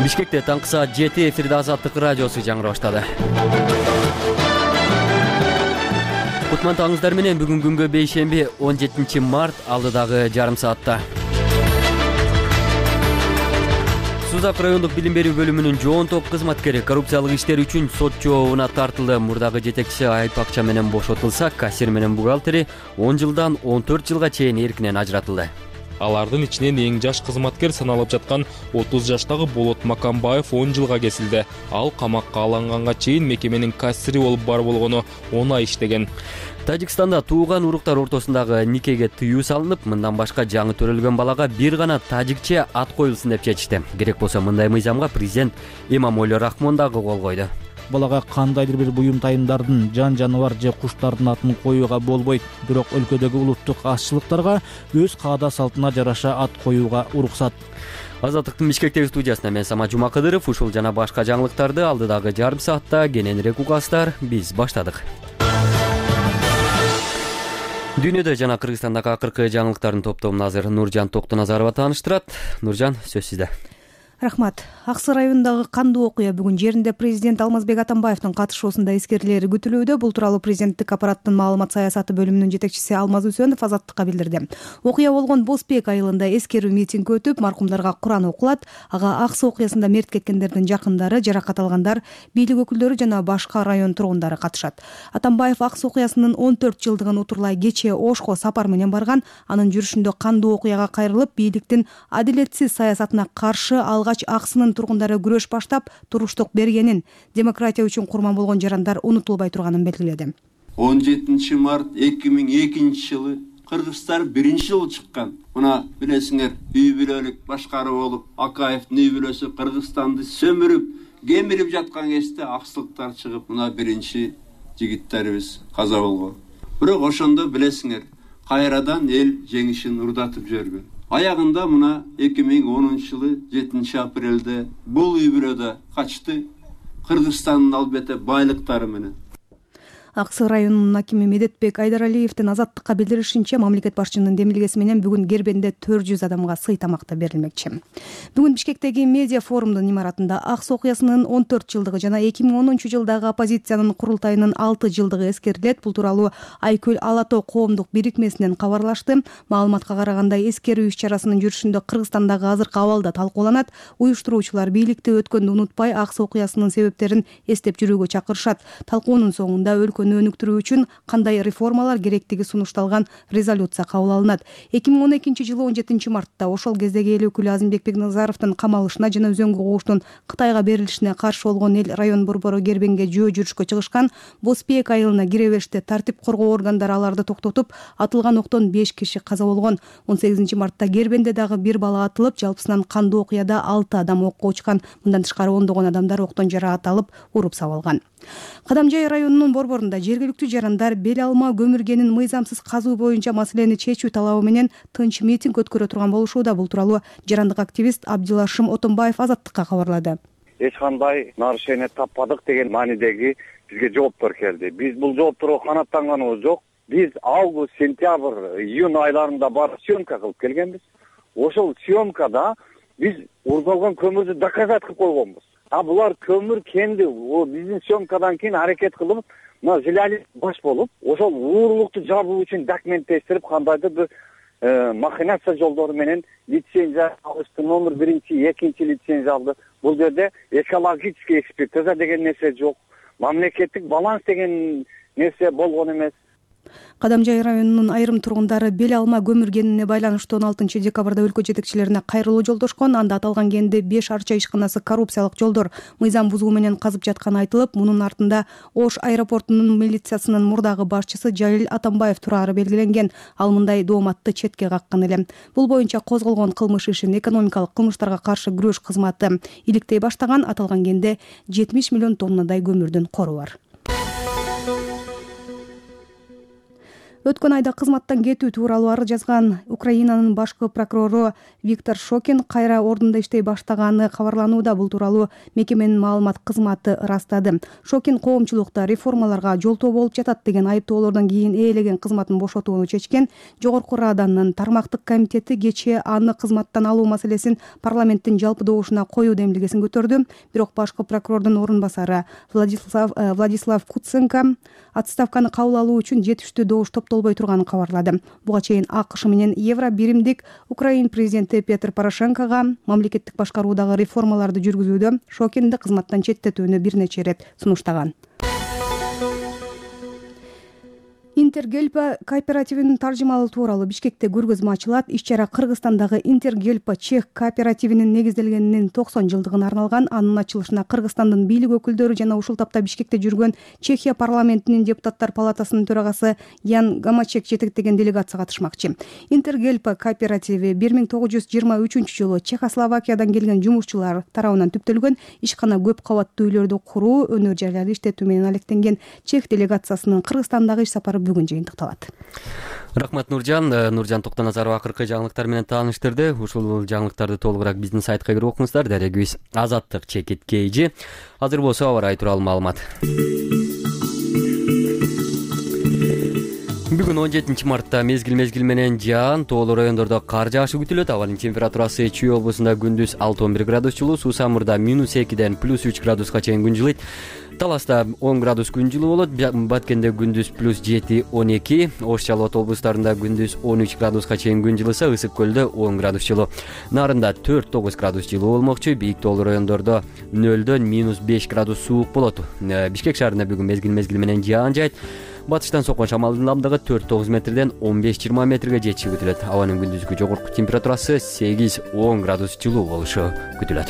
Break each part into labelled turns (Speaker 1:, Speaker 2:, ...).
Speaker 1: Бишкекте таңкы саат 7 эфирде Азаттык радиосу жаңыра баштады. Кутмандыгыңыздар менен бүгүн күнгө бейшемби 17 март алдыдагы жарым саатта. Сузак райондук билим берүү бөлүмүнүн жоонтоп кызматкери коррупциялык иштер үчүн сот жообуна тартылды. Мурдагы жетекчиси Айып Акча менен бошотулса, кассир менен бухгалтери 10 жылдан 14 жылга чейин эркинен ажыратылды.
Speaker 2: Алардын ичинен эң жаш кызматкер саналып жаткан 30 жаштагы Болот Макамбаев 10 жылга кесилди. Ал камакка алынганга чейин мекеменин кассири болуп бар болгону 10 ай иштеген.
Speaker 1: Тажикстанда тууган уруктар ортосундагы никеге тыюу салынып, мындан башка жаңы төрөлгөн балага бир гана тажикче ат коюлсун деп чечишти. Керек болсо мындай мыйзамга президент Эмомали Рахмон дагы кол койду.
Speaker 3: Балага кандайдыр бир буюм тайымдардын, жан жаныбар же куштардын атын коюуга болбойт. Бирок өлкөдөгү улуттук азчылыктарга өз каада салтына жараша ат коюуга уруксат.
Speaker 1: Азаттыктын Бишкектеги студиясына мен Самат Жумакыдыров. Ушул жана башка жаңылыктарды алдыдагы жарым саатта кененирээк угасыздар. Биз баштадык. Дүйнөдө жана Кыргызстандагы акыркы жаңылыктардын топтомун азыр Нуржан Токтоназарова тааныштырат. Нуржан, сөз сизде.
Speaker 4: Рахмат. Аксы районундагы кандуу окуя бүгүн жеринде президент Алмазбек Атамбаевдин катышуусунда эскерилери күтүлүүдө. Бул тууралуу президенттик аппараттын маалымат саясаты бөлүмүнүн жетекчиси Алмаз Үсөнов Азаттыкка билдирди. Окуя болгон Бозбек айылында эскерүү митинг өтүп, маркумдарга Куран окулат. Ага Аксы окуясында мерт кеткендердин жакындары, жаракат алгандар, бийлик өкүлдөрү жана башка район тургундары катышат. Атамбаев Аксы окуясынын 14 жылдыгын утурлай кечээ Ошко сапар менен барган. Анын жүрүшүндө кандуу окуяга кайрылып, бийликтин адилетсиз саясатына каршы алгач Аксынын тургундары күрөш баштап туруштук бергенин, демократия үчүн курман болгон жарандар унутулбай турганын белгиледи.
Speaker 5: 17 март 2002 жылы Кыргызстан биринчи жолу чыккан. Мына билесиңер, үй бүлөлүк башкаруу болуп, Акаевдин үй бүлөсү Кыргызстанды сөмүрүп, кемирип жаткан кезде аксылыктар чыгып, мына биринчи жигиттерибиз каза болгон. Бирок ошондо билесиңер, кайрадан эл жеңишин урдатып жиберген. Аягында мына 2010 жылы 7 апрелде бул үй бүлөдө качты, Кыргызстандын албете байлыктары менен.
Speaker 4: Аксы районунун акими Медетбек Айдаралиевдин Азаттыкка билдиришинче, мамлекет башчынын демилгеси менен бүгүн Гербенде 400 адамга сый тамакта берилмекчи. Бүгүн Бишкектеги медиа форумдун имаратында Аксы окуясынын 14 жылдыгы жана 2010 жылдагы оппозициянын курултайынын 6 жылдыгы эскерилет. Бул тууралуу Айкөл Ала Тоо коомдук бирикмесинен кабарлашты. Маалыматка караганда, эскерүү иш-чарасынын жүрүшүндө Кыргызстандагы азыркы абал да талкууланат. Уюштуруучулар бийликти өткөндү унутпай, Аксы окуясынын себептерин эстеп жүрүүгө чакырышат. Талкуунун соңунда өнүктүрүү үчүн кандай реформалар керектиги сунушталган резолюция кабыл алынат. 2012 жылы 17 мартта ошол кездеги эл өкүлү Азимбек Бекназаровдун камалышына жана Өзөнгө когуштун Кытайга берилишине каршы болгон эл район борбору Гербенге жөө жүрүшкө чыгышкан. Бозбек айылына кире бериште тартип коргоо органдары аларды токтотуп, атылган октон 5 киши каза болгон. 18 мартта Гербенде дагы бир бала атылып, жалпысынан кандуу окуяда 6 адам окко учкан. Мындан тышкары ондогон адамдар октон жаракат алып, уруп сабалган. Кадамжай районунун борборунда жергиликтүү жарандар бел алма көмүргенин мыйзамсыз казуу боюнча маселени чечүү талабы менен тынч митинг өткөрө турган болушууда. Бул тууралуу жарандык активист Абдилашым Отонбаев Азаттыкка кабарлады.
Speaker 6: Эч кандай нарушение таппадык деген маанидеги бизге жооптор келди. Биз бул жоопторго канааттанганыбыз жок. Биз август, сентябрь, июнь айларында барып съемка кылып келгенбиз. Ошол съемкада биз урдалган көмүрдү доказать кылып койгонбуз. Булар көмүр кенди биздин съемкадан кийин аракет кылып, мына жилали баш болуп, ошол уурлукту жабуу үчүн документтештирип, кандайдыр бир махинация жолдору менен лицензия алышты, номер 1, 2 лицензия алды. Бул жерде экологический экспертиза деген нерсе жок, мамлекеттик баланс деген нерсе болгон эмес.
Speaker 4: Кадамжай районунун айрым тургундары бел алма көмүргенине байланыштуу 16 декабрда өлкө жетекчилерине кайрылуу жолдошкон. Анда аталган кенде 5 арча ишканасы коррупциялык жолдор мыйзам бузуу менен казып жатканы айтылып, мунун артында Ош аэропортунун милициясынын мурдагы башчысы Жалил Атамбаев турары белгиленген. Ал мындай дооматты четке каккан эле. Бул боюнча козголгон кылмыш ишин экономикалык кылмыштарга каршы күрөш кызматы иликтей баштаган. Аталган кенде 70 миллион тоннадай көмүрдүн кору бар. Өткөн айда кызматтан кетүү тууралуу арыз жазган Украинанын башкы прокурору Виктор Шокин кайра ордунда иштей баштаганы кабарланууда. Бул тууралуу мекеменин маалымат кызматы ырастады. Шокин коомчулукта реформаларга жолтоо болуп жатат деген айыптоолордон кийин ээлеген кызматын бошотууну чечкен. Жогорку Раданын тармактык комитети кечээ аны кызматтан алуу маселесин парламенттин жалпы добушуна коюу демилгесин көтөрдү. Бирок башкы прокурордун орун басары Владислав Куценко отставканы кабыл алуу үчүн жетиштүү добуш топтолбой турганын кабарлады. Буга чейин АКШ менен Евро биримдик Украин президенти Петр Порошенкого мамлекеттик башкаруудагы реформаларды жүргүзүүдө Шокинди кызматтан четтетүүнү бир нече ирет сунуштаган. Интергельпа кооперативинин таржымалуу тууралуу Бишкекте көргөзмө ачылат. Иш-чара Кыргызстандагы Интергельпа чех кооперативинин негизделгенинин 90 жылдыгына арналган. Анын ачылышына Кыргызстандын бийлик өкүлдөрү жана ушул тапта Бишкекте жүргөн Чехия парламентинин депутаттар палатасынын төрагасы Ян Гамачек жетектеген делегация катышмакчы. Интергельпа кооперативи 1923-жылы Чехословакиядан келген жумушчулар тарабынан түптөлгөн ишкана көп кабаттуу үйлөрдү куруу, өнөр жайларды иштетүү менен алектенген чех делегациясынын Кыргызстандагы иш сапары бүгүн жыйынтыкталат.
Speaker 1: Рахмат Нуржан Токтоназаров акыркы жаңылыктар менен тааныштырды. Ушул жаңылыктарды толугураак биздин сайтка кирип окуңуздар. Дарегибиз Азаттык Чекит Кейжи. Азыр болсо аба ырайы тууралуу маалымат. Бүгүн 17 мартта мезгил менен жаан, тоолуу райондордо кар жаашы күтүлөт. Абанын температурасы Чүй облусунда күндүз 6-11 градус жылуу, Суу Самырда -2-ден +3 градуска чейин күн жылыйт. Таласта 10 градус күн жылуу болот. Баткенде күндүз +7-12, Ош Жалал облустарында күндүз 13 градуска чейин күн жылыса, Ысык көлдө 10 градус жылуу. Нарында 4-9 градус жылуу болмокчу. Бийик тоолуу райондордо 0-дөн -5 градус суук болот. Бишкек шаарында бүгүн мезгил менен жаан жайт. Батыштан соккон шамалдын ылдамдыгы 4-9 метрден 15-20 метрге жетиши күтүлөт. Абанын күндүзгү жогорку температурасы 8-10 градус жылуу болушу күтүлөт.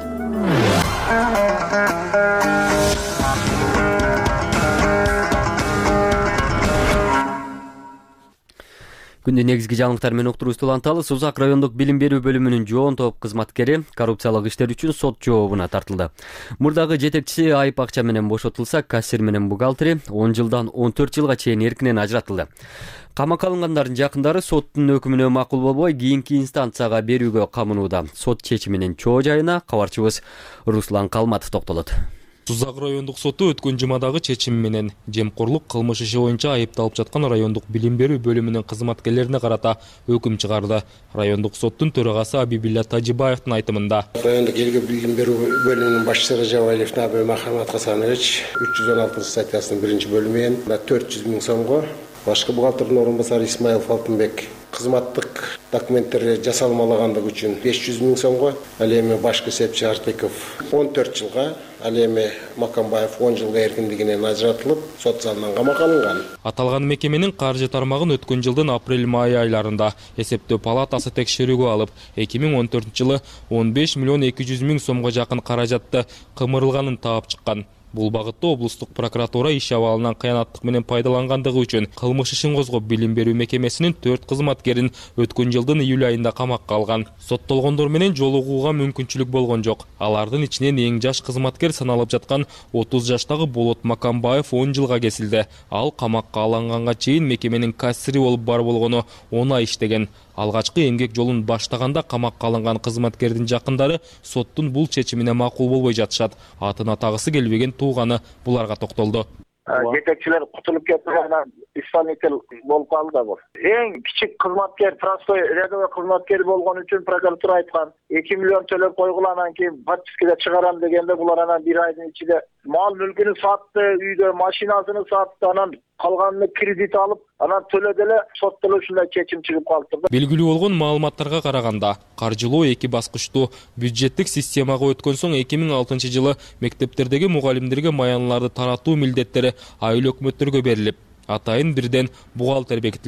Speaker 1: Күндүн негизги жаңылыктар менен уктуруубузду уланталы. Сузак райондук билим берүү бөлүмүнүн жоон топ кызматкери коррупциялык иштер үчүн сот жообуна тартылды. Мурдагы жетекчиси айып акча менен бошотулса, кассир менен бухгалтери 10 жылдан 14 жылга чейин эркинен ажыратылды. Камакка алынгандардын жакындары соттун өкүмүнө макул болбой, кийинки инстанцияга берүүгө камынууда. Сот чечиминин чоо жайына кабарчыбыз Руслан Калматов токтолот.
Speaker 2: Сузак райондук соту өткөн жумадагы чечим менен жемкорлук кылмыш иши боюнча айыпталып жаткан райондук билим берүү бөлүмүнүн кызматкерлерине карата өкүм чыгарды. Райондук соттун төрагасы Абибилла Тажибаевдин айтымында
Speaker 7: райондук элге билим берүү бөлүмүнүн башчысы Рыжабаев Набы Махамат Хасанович 316-статьясынын 1-бөлүмүнөн 400 000 сомго, башкы бухгалтердин орун басары Исмаилов Алтынбек кызматтык документтер жасалмалагандыгы үчүн 500 000 сомго, ал эми башкы эсепчи Артеков 14 жылга, ал эми Макамбаев 10 жылга эркиндигинен ажыратылып, сот залынан камакка алынган.
Speaker 2: Аталган мекеменин каржы тармагын өткөн жылдын апрель-май айларында эсептөө палатасы текшерүүгө алып, 2014 жылы 15 миллион 200 000 сомго жакын каражатты кымырылганын таап чыккан. Бул багытта облустук прокуратура иш абалынан кыянаттык менен пайдалангандыгы үчүн кылмыш ишин козгоп, билим берүү мекемесинин 4 кызматкерин өткөн жылдын июль айында камакка алган. Соттолгондор менен жолугууга мүмкүнчүлүк болгон жок. Алардын ичинен эң жаш кызматкер саналып жаткан 30 жаштагы Болот Макамбаев 10 жылга кесилди. Ал камакка алынганга чейин мекеменин кассири болуп бар болгону 10 ай иштеген. Алгачкы эмгек жолун баштаганда камакка алынган кызматкердин жакындары соттун бул чечимине макул болбой жатышат. Атын атагысы келбеген тууганы буларга токтолду.
Speaker 8: Жетекчилер кутулуп кеткен исполнитель болуп калды да бул. Эң кичик кызматкер, простой рядовой кызматкер болгон үчүн прокуратура айткан 2 миллион төлөп койгула, анан кийин подпискаға чыгарам дегенде булар анан 1 айдын ичинде мал мүлкүнү сатты, үйдө машинасын сатты, анан калганын кредит алып, анан төлөдө эле сотто ушундай чечим чыгып калды.
Speaker 2: Белгилүү болгон маалыматтарга караганда, каржылоо 2 баскычтуу бюджеттик системага өткөн соң 2006 жылы мектептердеги мугалимдерге маянларды таратуу милдеттери айыл өкмөттөргө берилип, атайын бирден бухгалтер бекитилген.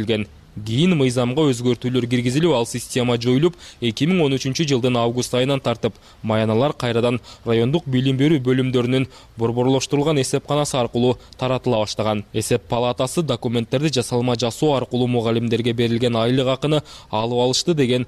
Speaker 2: Кийин мыйзамга өзгөртүүлөр киргизилип, ал система жоюлуп, 2013 жылдын август айынан тартып, маяналар кайрадан райондук билим берүү бөлүмдөрүнүн борборлоштурулган эсепканасы аркылуу таратыла баштаган. Эсеп палатасы документтерди жасалма жасоо аркылуу мугалимдерге берилген айлык акыны алып алышты деген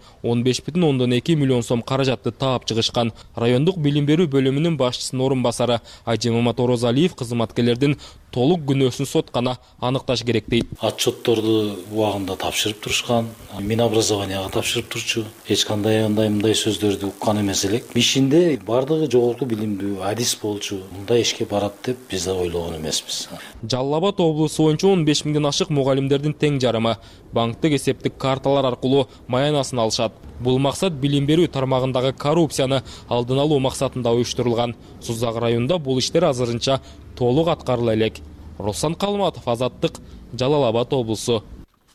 Speaker 2: 15,2 миллион сом каражатты таап чыгышкан. Райондук билим берүү бөлүмүнүн башчысынын орун басары Ажи Мамат Орозалиев кызматкерлердин толук күнөөсүн сот гана аныкташ керек дейт.
Speaker 9: Отчетторду убагында тапшырып турушкан, Минобразованияга тапшырып турчу. Эч кандай мындай сөздөрдү уккан эмес элек. Ишинде бардыгы жогорку билимдүү адис болчу. Мындай ишке барат деп биз да ойлогон эмеспиз.
Speaker 2: Жалал Абад облусу боюнча 15 миңден ашык мугалимдердин тең жарымы банктык эсептик карталар аркылуу маянасын алышат. Бул максат билим берүү тармагындагы коррупцияны алдын алуу максатында уюштурулган. Сузак районунда бул иштер азырынча толук аткарыла элек. Руслан Калматов, Азаттык, Жалал Абад облусу.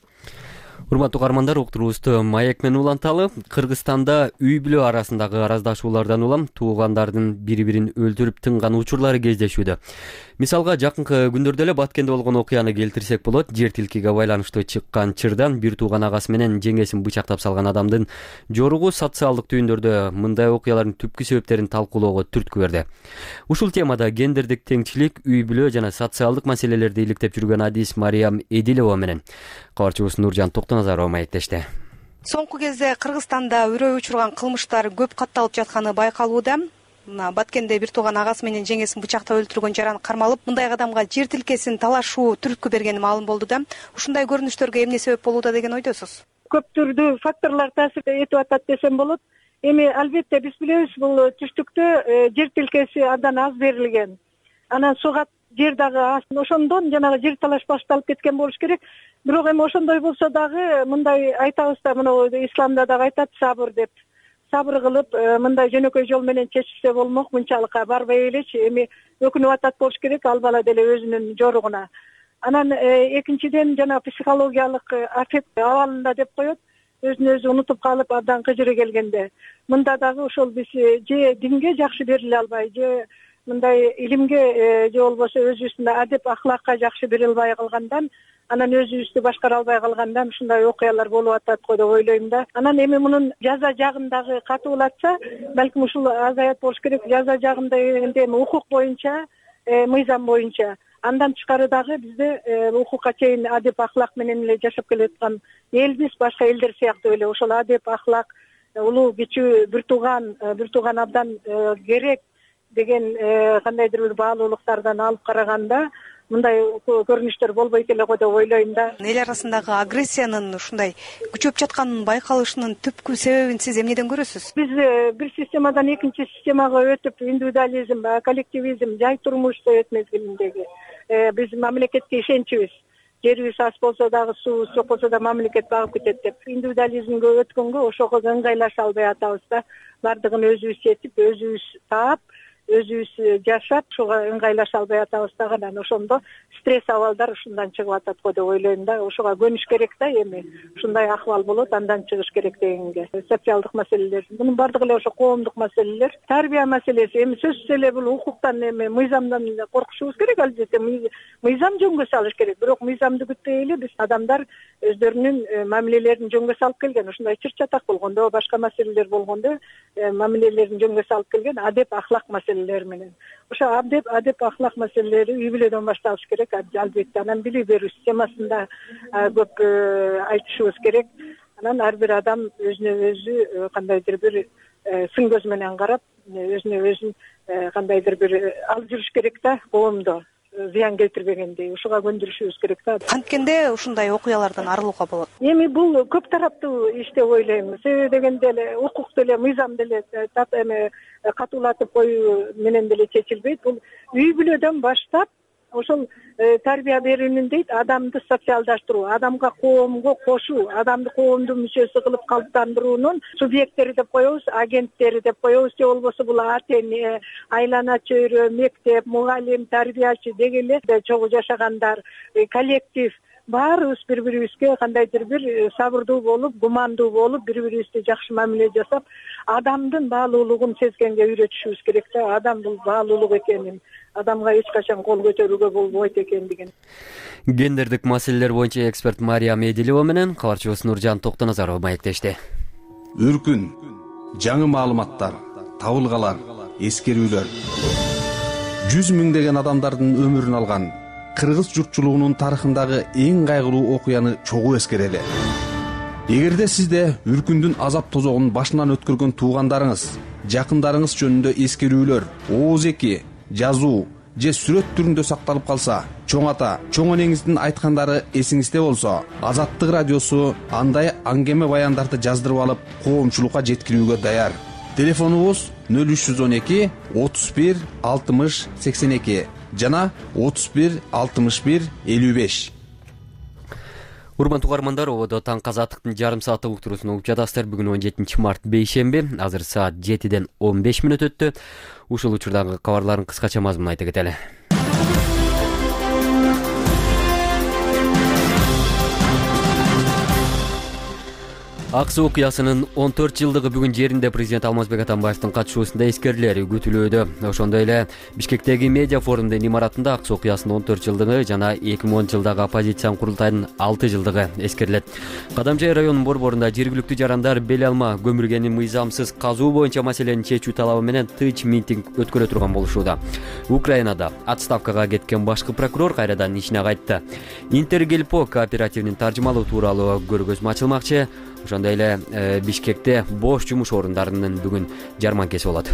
Speaker 1: Урматтуу угармандар, уктуруубузду маек менен уланталы. Кыргызстанда үй бүлө арасындагы араздашуулардан улам туугандардын бири-бирин өлтүрүп тынган учурлары кездешүүдө. Мисалга, жакынкы күндөрдө эле Баткенде болгон окуяны келтирсек болот. Жер тилкиге байланыштуу чыккан чырдан бир тууган агасы менен жеңесин бычактап салган адамдын жоругу социалдык түйүндөрдө мындай окуялардын түпкү себептерин талкуулоого түрткү берди. Ушул темада гендердик теңчилик, үй бүлө жана социалдык маселелерди иликтеп жүргөн адис Мариям Эдилова менен кабарчыбыз Нуржан Токтоназарова маектешти.
Speaker 4: Соңку кезде Кыргызстанда өрөө учурган кылмыштар көп катталып жатканы байкалууда. Баткенде бир тууган агасы менен жеңесин бычактап өлтүргөн жаран кармалып, мындай адамга жер тилкесин талашуу түрткү бергени маалым болду да. Ушундай көрүнүштөргө эмне себеп болууда деген ойдосуз?
Speaker 10: Көп түрдүү факторлор таасир этип атат десем болот. Эми албетте биз билебиз, бул түштүктө жер тилкеси абдан аз берилген. Анан сугат жер дагы аз. Ошондон жанагы жер талаш башталып кеткен болуш керек. Бирок эми ошондой болсо дагы мындай айтабыз да, мына исламда дагы айтат сабыр деп. Сабыр кылып, мындай жөнөкөй жол менен чечилсе болмок, мынчалыкка барбай элечи. Эми өкүнүп атат болуш керек ал бала деле өзүнүн жоругуна. Анан экинчиден жана психологиялык аффект абалында деп коет. Өзүн өзү унутуп калып, абдан кыжыры келгенде. Мында дагы ошол биз же динге жакшы бериле албай, же мындай илимге, же болбосо өзүбүздүн адеп ахлакка жакшы бериле албай калгандан, анан өзүбүздү башкара албай калгандан ушундай окуялар болуп атат го деп ойлойм да. Анан эми мунун жаза жагын дагы катуулатса, балким ушул азаят болуш керек. Жаза жагында дегенде эми укук боюнча, мыйзам боюнча. Андан тышкары дагы бизде укукка чейин адеп ахлак менен эле жашап келаткан элбиз, башка элдер сыяктуу эле. Ошол адеп ахлак, улуу кичүү бир тууган абдан керек деген кандайдыр бир баалуулуктардан алып караганда мындай көрүнүштөр болбойт эле го деп ойлойм да. Эл арасындагы агрессиянын ушундай күчөп жатканын байкалышынын түпкү себебин сиз эмнеден көрөсүз? Биз бир системадан экинчи системага өтүп, индивидуализм, коллективизм, жай турмуш совет мезгилиндеги биз мамлекетке ишенчибиз. Жерибиз аз болсо дагы, суубуз жок болсо да мамлекет багып кетет деп. Индивидуализмге өткөнгө ошого ыңгайлаша албай атабыз да. Бардыгын өзүбүз чечип, өзүбүз таап, өзүбүз жашап, ошого ыңгайлаша албай атабыз да. Анан ошондо стресс абалдар ушундан чыгып атат го деп ойлойм да. Ошого көнүш керек да, эми ушундай акыбал болот, андан чыгыш керек дегенге. Социалдык маселелер, мунун бардыгы эле ошо коомдук маселелер, тарбия маселеси. Эми сөзсүз эле бул укуктан, эми мыйзамдан коркушубуз керек албетте. Мыйзам жөнгө салыш керек. Бирок мыйзамды күтпөй эле биз адамдар өздөрүнүн мамилелерин жөнгө салып келген. Ушундай чыр-чатак болгондо, башка маселелер болгондо мамилелерин жөнгө салып келген адеп ахлак маселелери менен. Ошо адеп ахлак маселелери үй бүлөдөн башталыш керек албетте. Анан билим берүү системасында көп айтышыбыз керек. Анан ар бир адам өзүнө өзү кандайдыр бир сын көз менен карап, өзүнө өзүн кандайдыр бир алып жүрүш керек да, коомдо зыян келтирбегендей. Ошого көндүрүшүбүз керек да. Канткен ушундай окуялардан арылууга болот? Эми бул көп тараптуу иш деп ойлойм. Себеби дегенде эле укук деле, мыйзам деле катуулатып коюу менен деле чечилбейт. Бул үй бүлөдөн баштап ошол тарбия берүүнүн дейт, адамды социалдаштыруу, адамга, коомго кошуу, адамды коомдун мүчөсү кылып калыптандыруунун субъекттери деп коебуз, агенттери деп коебуз, же болбосо бул ата эне, айлана чөйрө, мектеп, мугалим, тарбиячы деген эле чогуу жашагандар, коллектив, баарыбыз бири-бирибизге кандайдыр бир сабырдуу болуп, гумандуу болуп, бири-бирибизди жакшы мамиле жасап, адамдын баалуулугун сезгенге үйрөтүшүбүз керек да. Адам бул баалуулук экенин, адамга эч качан кол көтөрүүгө болбойт экендигин.
Speaker 1: Гендердик маселелер боюнча эксперт Мария Медилева менен кабарчыбыз Нуржан Токтоназарова маектешти.
Speaker 11: Үркүн, жаңы маалыматтар, табылгалар, эскерүүлөр. 100 миңдеген адамдардын өмүрүн алган кыргыз журтчулугунун тарыхындагы эң кайгылуу окуяны чогуу эскерели. Эгерде сизде үркүндүн азап тозогун башынан өткөргөн туугандарыңыз, жакындарыңыз жөнүндө эскерүүлөр, ооз-эки, жазуу же сүрөт түрүндө сакталып калса, чоң ата, чоң энеңиздин айткандары эсиңизде болсо, Азаттык радиосу андай аңгеме баяндарды жаздырып алып, коомчулукка жеткирүүгө даяр. Телефонубуз 0312 31 60 82 жана 31 61 55.
Speaker 1: Урмандуу угармандар, ободо таңкы азаттыктын жарым сааттык уктуруусун угуп жатасыздар. Бүгүн 17 март бейшемби, азыр саат 7-ден 15 мүнөт өттү. Ушул учурдагы кабарлардын кыскача мазмунун айта кетели. Ак суу окуясынын 14 жылдыгы бүгүн жеринде президент Алмазбек Атамбаевдин катышуусунда эскерилери күтүлүүдө. Ошондой эле Бишкектеги медиа форумдун имаратында ак суу окуясынын 14 жылдыгы жана 2010 жылдагы оппозициянын курултайдын 6 жылдыгы эскерилет. Кадамжай районунун борборунда жергиликтүү жарандар бел алма көмүргени мыйзамсыз казуу боюнча маселени чечүү талабы менен тыч митинг өткөрө турган болушууда. Украинада отставкага кеткен башкы прокурор кайрадан ишине кайтты. Интергелпо кооперативинин таржымалоо тууралуу көргөзмө ачылмакчы. Ошондой эле Бишкекте бош жумуш орундарынын бүгүн жарманкеси болот.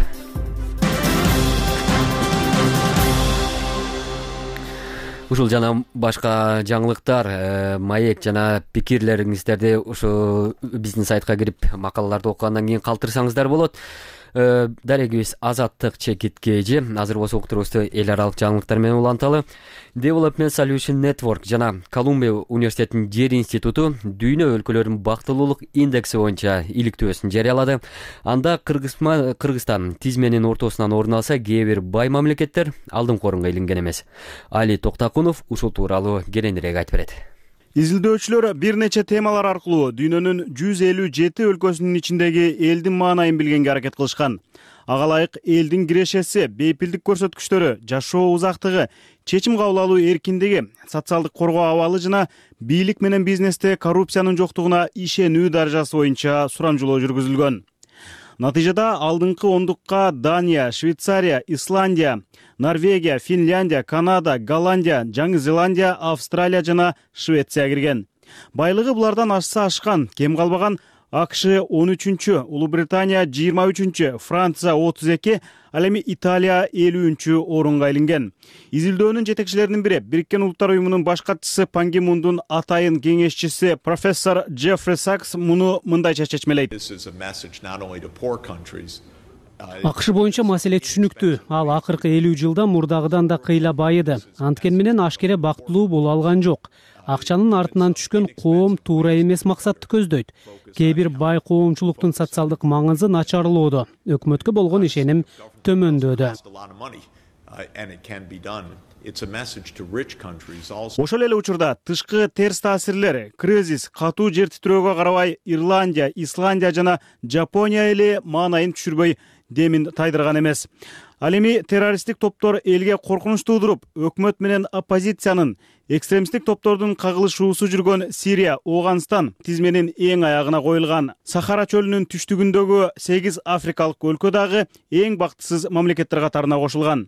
Speaker 1: Ушул жана башка жаңылыктар, маек жана пикирлериңиздерди ушу биздин сайтка кирип макалаларды окугандан кийин калтырсаңыздар болот. Дарегибиз Азаттык чекиткежи. Азыр болсо уктурубузду эл аралык жаңылыктар менен уланталы. Development Solution Network жана Колумбия университетинин жер институту дүйнө өлкөлөрүнүн бактылуулук индекси боюнча иликтөөсүн жарыялады. Анда Кыргызстан тизменин ортосунан орун алса, кээ бир бай мамлекеттер алдыңкы орунга илинген эмес. Али Токтакунов ушул тууралуу кененирээк айтып берет.
Speaker 12: Изилдөөчүлөр бир нече темалар аркылуу дүйнөнүн 157 өлкөсүнүн ичиндеги элдин маанайын билгенге аракет кылышкан. Ага ылайык элдин кирешеси, бейпилдик көрсөткүчтөрү, жашоо узактыгы, чечим кабыл алуу эркиндиги, социалдык коргоо абалы жана бийлик менен бизнесте коррупциянын жоктугуна ишенүү даражасы боюнча сурамжылоо жүргүзүлгөн. Натыйжада алдыңкы ондукка Дания, Швейцария, Исландия, Норвегия, Финляндия, Канада, Голландия, Жаңы Зеландия, Австралия жана Швеция кирген. Байлыгы булардан ашса ашкан, кем калбаган АКШ 13-чү, Улуу Британия 23-чү, Франция 32, ал эми Италия 50-чү орунга илинген. Изилдөөнүн жетекчилеринин бири Бириккен Улуттар уюмунун баш катчысы Пан Ги Мундун атайын кеңешчиси профессор Джеффри Сакс муну мындайча чечмелейт.
Speaker 13: АКШ боюнча маселе түшүнүктүү. Ал акыркы 50 жылда мурдагыдан да кыйла байыды. Анткени менен ашкере бактылуу боло алган жок. Акчанын артынан түшкөн коом туура эмес максатты көздөйт. Кээ бир бай коомчулуктун социалдык маңызы начарлоодо, өкмөткө болгон ишеним төмөндөдө.
Speaker 12: Ошол эле учурда тышкы терс таасирлер, кризис, катуу жер титирөөгө карабай Ирландия, Исландия жана Жапония эле маанайын түшүрбөй демин тайдырган эмес. Ал эми террористтик топтор элге коркунуч туудуруп, өкмөт менен оппозициянын, экстремисттик топтордун кагылышуусу жүргөн Сирия, Ооганстан тизменин эң аягына коюлган. Сахара чөлүнүн түштүгүндөгү 8 африкалык өлкө дагы эң бактысыз мамлекеттер катарына кошулган.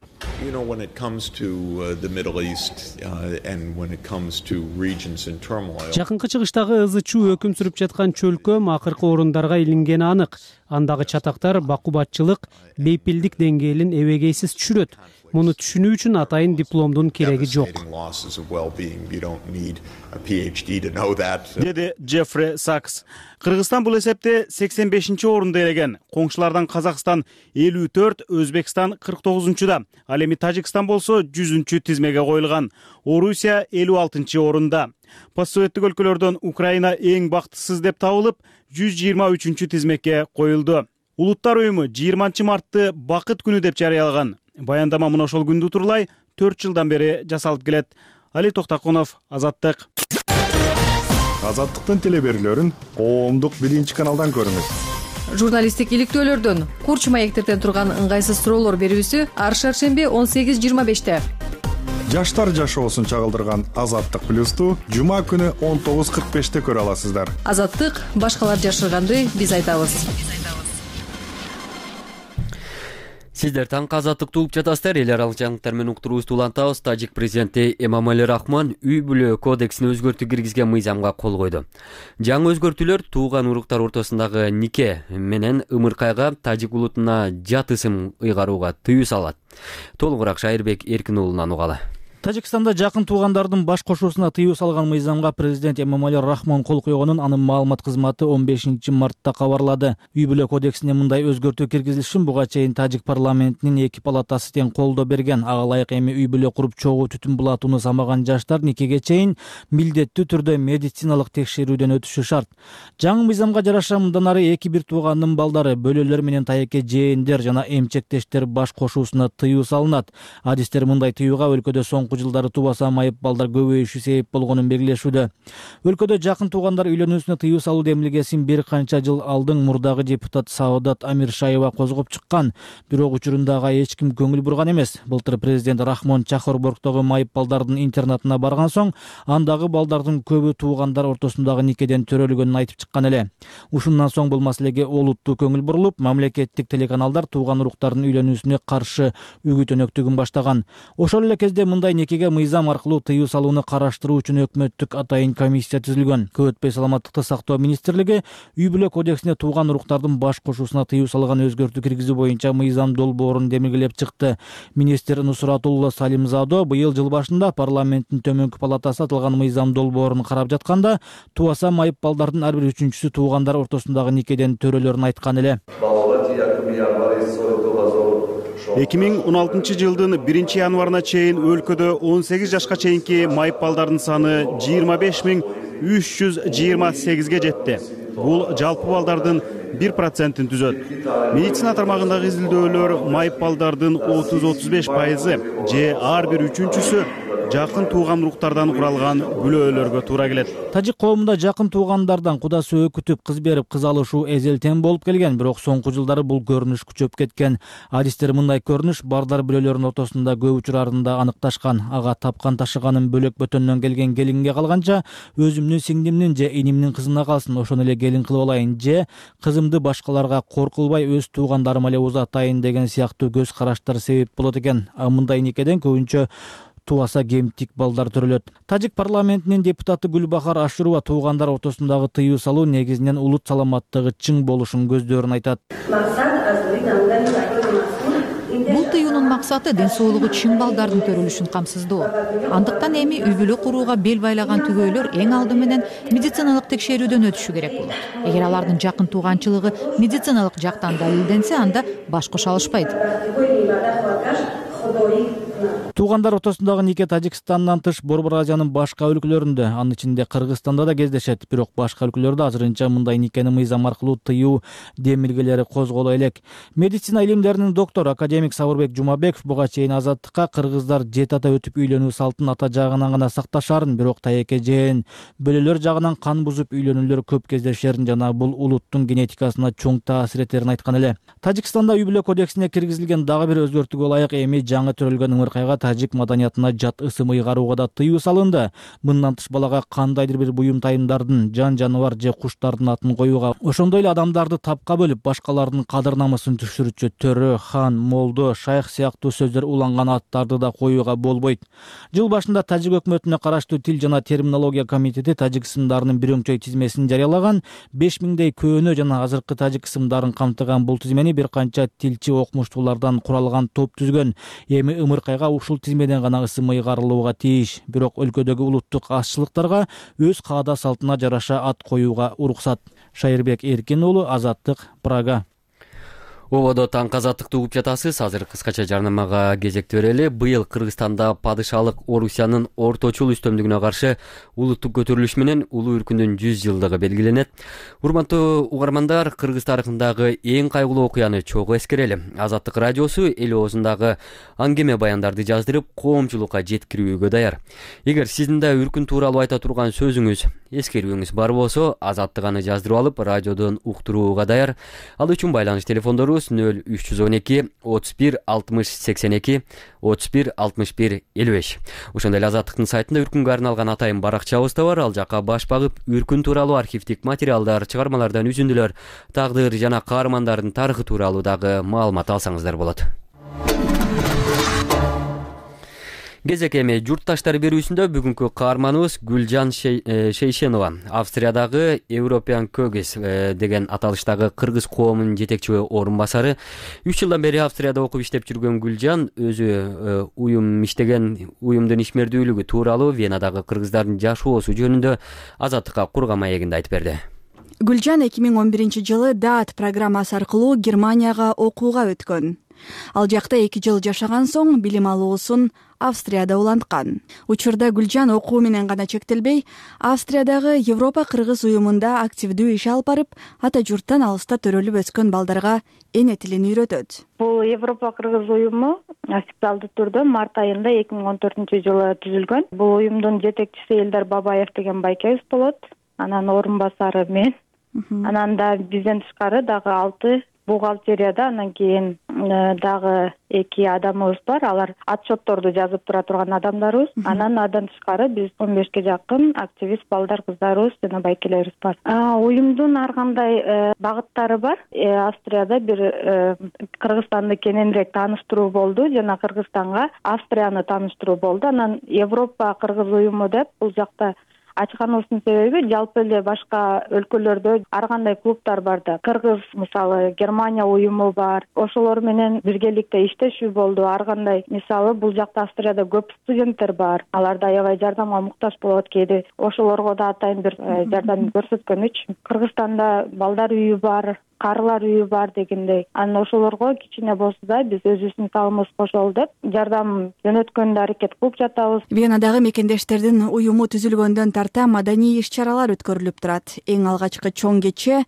Speaker 13: Жакынкы чыгыштагы ызы чуу өкүм сүрүп жаткан чөлкөм акыркы орундарга илингени анык. Андагы чатактар бакубатчылык, бейпилдик деңгээлин эбегейсиз түшүрөт. Муну түшүнүү үчүн атайын дипломдун кереги жок.
Speaker 12: Деди Джеффри Сакс. Кыргызстан бул эсепте 85-чи орунда элеген. Коңшулардан Казакстан 54, Өзбекстан 49-чуда. Ал эми Тажикстан болсо 100-чү тизмеге коюлган. Орусия 56-чы орунда. Постсоветтик өлкөлөрдөн Украина эң бактысыз деп табылып, 123-чү тизмекке коюлду. Улуттар уюму 20 мартты бакыт күнү деп жарыялаган. Баяндама мына ошол күндү турлай 4 жылдан бери жасалып келет. Али Токтакунов, Азаттык.
Speaker 14: Азаттыктын телеберүүлөрүн коомдук 1-каналдан көрүңүз. журналисттик иликтөөлөрдөн, курч маектерден турган ыңгайсыз суроолор берүүсү ар шаршемби 18:25.
Speaker 15: Жаштар жашоосун чагылдырган Азаттык плюсту жума күнү 19:45 көрө аласыздар.
Speaker 14: Азаттык башкалар жашырганды биз айтабыз.
Speaker 1: Сиздер таңкы азаттыкты угуп жатасыздар. Эл аралык жаңылыктар менен уктуруубузду улантабыз. Тажик президенти Эмомали Рахмон үй бүлө кодексине өзгөртүү киргизген мыйзамга кол койду. Жаңы өзгөртүүлөр тууган уруктар ортосундагы нике менен ымыркайга тажик улутуна жат ысым ыйгарууга тыюу салат. Толугураак Шайырбек Эркин уулунан угалы.
Speaker 3: Тажикстанда жакын туугандардын баш кошуусуна тыюу салган мыйзамга президент Эмомали Рахмон кол койгонун анын маалымат кызматы 15-мартта кабарлады. Үй бүлө кодексине мындай өзгөртүү киргизилишин буга чейин Тажик парламентинин 2 палатасы тең колдоо берген. Ага ылайык эми үй бүлө куруп чогуу түтүн булатууну самаган жаштар никеге чейин милдеттүү түрдө медициналык текшерүүдөн өтүшү шарт. Жаңы мыйзамга жараша мындан ары 2-1 туугандын балдары, бөлөлөр менен тайеке жээндер жана эмчектештер баш кошуусуна тыюу салынат. Адистер мындай тыюуга өлкөдө соңку жылдары тубаса майып балдар көбөйүшү себеп болгонун белгилешүүдө. Өлкөдө жакын туугандар үйлөнүүсүнө тыюу салуу демилгесин бир канча жыл алдын мурдагы депутат Саодат Амиршаева козгоп чыккан. Бирок учурундагы эч ким көңүл бурган эмес. Былтыр президент Рахмон Чахорборгдогу майып балдардын интернатына барган соң, андагы балдардын көбү туугандар ортосундагы никеден төрөлгөнүн айтып чыккан эле. Ушундан соң бул маселеге олуттуу көңүл бурулуп, мамлекеттик телеканалдар тууган уруктардын үйлөнүүсүнө каршы үгүт өнөктүгүн баштаган. Ошол эле кезде мындай никеге мыйзам аркылуу тыюу салууну караштыруу үчүн өкмөттүк атайын комиссия түзүлгөн. Көп өтпөй саламаттыкты сактоо министрлиги үй бүлө кодексине тууган уруктардын баш кошуусуна тыюу салган өзгөртүү киргизүү боюнча мыйзам долбоорун демилгелеп чыкты. Министр Нусратулла Салимзадо быйыл жыл башында парламенттин төмөнкү палатасы аталган мыйзам долбоорун карап жатканда, тубаса майып балдардын ар бир үчүнчүсү туугандар ортосундагы никеден төрөлөрүн айткан эле.
Speaker 12: 2016 жылдын 1-январына чейин өлкөдө 18 жашка чейинки майып балдардын саны 25.328ге жетти. Бул жалпы балдардын 1%-ин түзөт. Медицина тармагындагы изилдөөлөр майып балдардын 30-35% же ар бир үчүнчүсү жакын тууган уруктардан куралган бүлөлөргө туура келет.
Speaker 3: Тажик коомунда жакын туугандардан куда сөөк күтүп кыз берип кыз алышуу эзелтен болуп келген, бирок соңку жылдары бул көрүнүш күчөп кеткен. Адистер мындай көрүнүш бардар бүлөлөрүнүн ортосунда көп учурларында аныкташкан. Ага тапкан ташыганын бөлөк бөтөндөн келген келинге калганча, өзүмдүн сиңдимдин же инимдин кызына калсын, ошону эле келин кылып алайын, же кызымды башкаларга кор кылбай өз туугандарыма эле узатайын деген сыяктуу көз караштар себеп болот экен. Мындай никеден көбүнчө тубаса кемтик балдар төрөлөт. Тажик парламентинин депутаты Гүлбахар Ашурова туугандар ортосундагы тыюу салуу негизинен улут саламаттыгы чың болушун көздөрүн айтат.
Speaker 16: Бул тыюунун максаты ден соолугу чың балдардын төрөлүшүн камсыздоо. Андыктан эми үй бүлө курууга бел байлаган түгөйлөр эң алды менен медициналык текшерүүдөн өтүшү керек болот. Эгер алардын жакын тууганчылыгы медициналык жактан далилденсе, анда баш кошо алышпайт.
Speaker 3: Туугандар ортосундагы нике Тажикстандан тыш Борбор Азиянын башка өлкөлөрүндө, анын ичинде Кыргызстанда да кездешет. Бирок башка өлкөлөрдө азырынча мындай никени мыйзам аркылуу тыюу демилгелери козголо элек. Медицина илимдеринин доктору академик Сабырбек Жумабеков буга чейин Азаттыкка кыргыздар 7 ата өтүп үйлөнүү салтын ата жагынан гана сакташарын, бирок тайеке жээн бөлөлөр жагынан кан бузуп үйлөнүүлөр көп кездешерин жана бул улуттун генетикасына чоң таасир этерин айткан эле. Тажикстанда үй бүлө кодексине киргизилген дагы бир өзгөртүүгө ылайык эми жаңы төрөлгөн ымыркайга тажик маданиятына жат ысым ыйгарууга да тыюу салынды. Мындан тыш балага кандайдыр бир буюм тайымдардын, жан жаныбар же куштардын атын коюуга, ошондой эле адамдарды тапка бөлүп башкалардын кадыр намысын түшүрүүчү төрө, хан, молдо, шайх сыяктуу сөздөр уланган аттарды да коюуга болбойт. Жыл башында Тажик өкмөтүнө караштуу тил жана терминология комитети тажик ысымдарынын бир өңчөй тизмесин жарыялаган. 5000дей көөнө жана азыркы тажик ысымдарын камтыган бул тизмени бир канча тилчи окумуштуулардан куралган топ түзгөн. Эми ымыркайга ушул тизмеден гана ысым ыйгарылууга тийиш. Бирок өлкөдөгү улуттук азчылыктарга өз каада салтына жараша ат коюуга уруксат. Шайырбек Эркин уулу, Азаттык, Прага.
Speaker 1: Ободо таңкы азаттыкты угуп жатасыз. Азыр кыскача жарнамага кезекти берели. Быйыл Кыргызстанда падышалык Орусиянын орточул үстөмдүгүнө каршы улуттук көтөрүлүш менен улуу үркүндүн 100 жылдыгы белгиленет. Урматтуу угармандар, Кыргыз тарыхындагы эң кайгылуу окуяны чогуу эскерели. Азаттык радиосу эл оозундагы аңгеме баяндарды жаздырып, коомчулукка жеткирүүгө даяр. Эгер сиздин да үркүн тууралуу айта турган сөзүңүз, эскерүүңүз бар болсо, Азаттык аны жаздырып алып, радиодон уктурууга даяр. Ал үчүн байланыш телефондору 0312 31 60 82 31 61 55. Ошондой эле Азаттыктын сайтында үркүнгө арналган атайын баракчабыз да бар. Ал жакка баш багып, үркүн тууралуу архивдик материалдар, чыгармалардан үзүндүлөр, тагдыр жана каармандардын тарыхы тууралуу дагы маалымат алсаңыздар болот. Кезек эми журтташтар берүүсүндө бүгүнкү каарманыбыз Гүлжан Шейшенова, Австриядагы European Köges деген аталыштагы кыргыз коомунун жетекчи орун басары. 3 жылдан бери Австрияда окуп иштеп жүргөн Гүлжан өзү уюмдун ишмердүүлүгү тууралуу Венадагы кыргыздардын жашоосу жөнүндө Азаттыкка курган маегинде айтып берди.
Speaker 17: Гүлжан 2011-жылы ДААТ программасы аркылуу Германияга окууга өткөн. Ал жакта 2 жыл жашаган соң билим алуусун Австрияда уланткан. Учурда Гүлжан окуу менен гана чектелбей, Австриядагы Европа кыргыз уюмунда активдүү иш алып барып, ата журттан алыста төрөлүп өскөн балдарга эне тилин үйрөтөт.
Speaker 18: Бул Европа кыргыз уюму официалдуу түрдө март айында 2014-жылы түзүлгөн. Бул уюмдун жетекчиси Элдар Бабаев деген байкебиз болот. Анан орун басары мен. Анан да бизден тышкары дагы 6 бухгалтерияда, анан кийин дагы 2 адамыбыз бар. Алар отчетторду жазып тура турган адамдарыбыз. Анан адан тышкары биз 15ке жакын активист балдар, кыздарыбыз жана байкелерибиз бар. Уюмдун ар кандай багыттары бар. Австрияда бир Кыргызстанды кененирээк тааныштыруу болду жана Кыргызстанга Австрияны тааныштыруу болду. Анан Европа кыргыз уюму деп бул жакта ачканыбыздын себеби жалпы эле башка өлкөлөрдө ар кандай клубтар бар да. Кыргыз мисалы Германия уюму бар. Ошолор менен биргеликте иштешүү болду. Ар кандай мисалы бул жакта Австрияда көп студенттер бар. Алар да аябай жардамга муктаж болот кээде. Ошолорго да атайын бир жардам көрсөткөн үчүн. Кыргызстанда балдар үйү бар, карылар үйү бар дегендей. Анан ошолорго кичине болсо да биз өзүбүздүн салымыбыз кошолу деп жардам жөнөткөнгө аракет кылып жатабыз.
Speaker 17: Венадагы мекендештердин уюму түзүлгөндөн тарта маданий иш-чаралар өткөрүлүп турат. Эң алгачкы чоң кече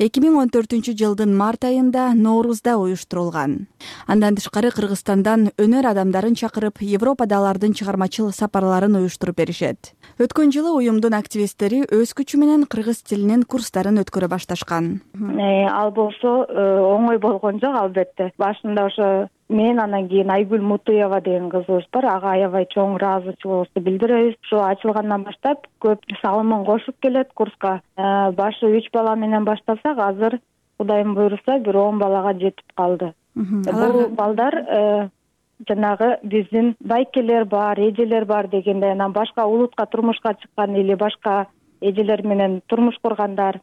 Speaker 17: 2014-жылдын март айында Ноорузда уюштурулган. Андан тышкары Кыргызстандан өнөр адамдарын чакырып, Европада алардын чыгармачыл сапарларын уюштуруп беришет. Өткөн жылы уюмдун активисттери өз күчү менен кыргыз тилинин курстарын өткөрө башташкан.
Speaker 18: Ал болсо оңой болгон жок албетте. Башында ошо мен анан кийин Айгүл Мутуева деген кызыбыз бар. Ага аябай чоң ыраазычылыгыбызды билдиребиз. Ошо ачылгандан баштап көп салымын кошуп келет курска. Башы 3 бала менен баштасак, азыр Кудайым буйруса бир 10 балага жетип калды. Бул балдар жанагы биздин байкелер бар, эжелер бар дегендей, анан башка улутка турмушка чыккан или башка эжелер менен турмуш кургандар.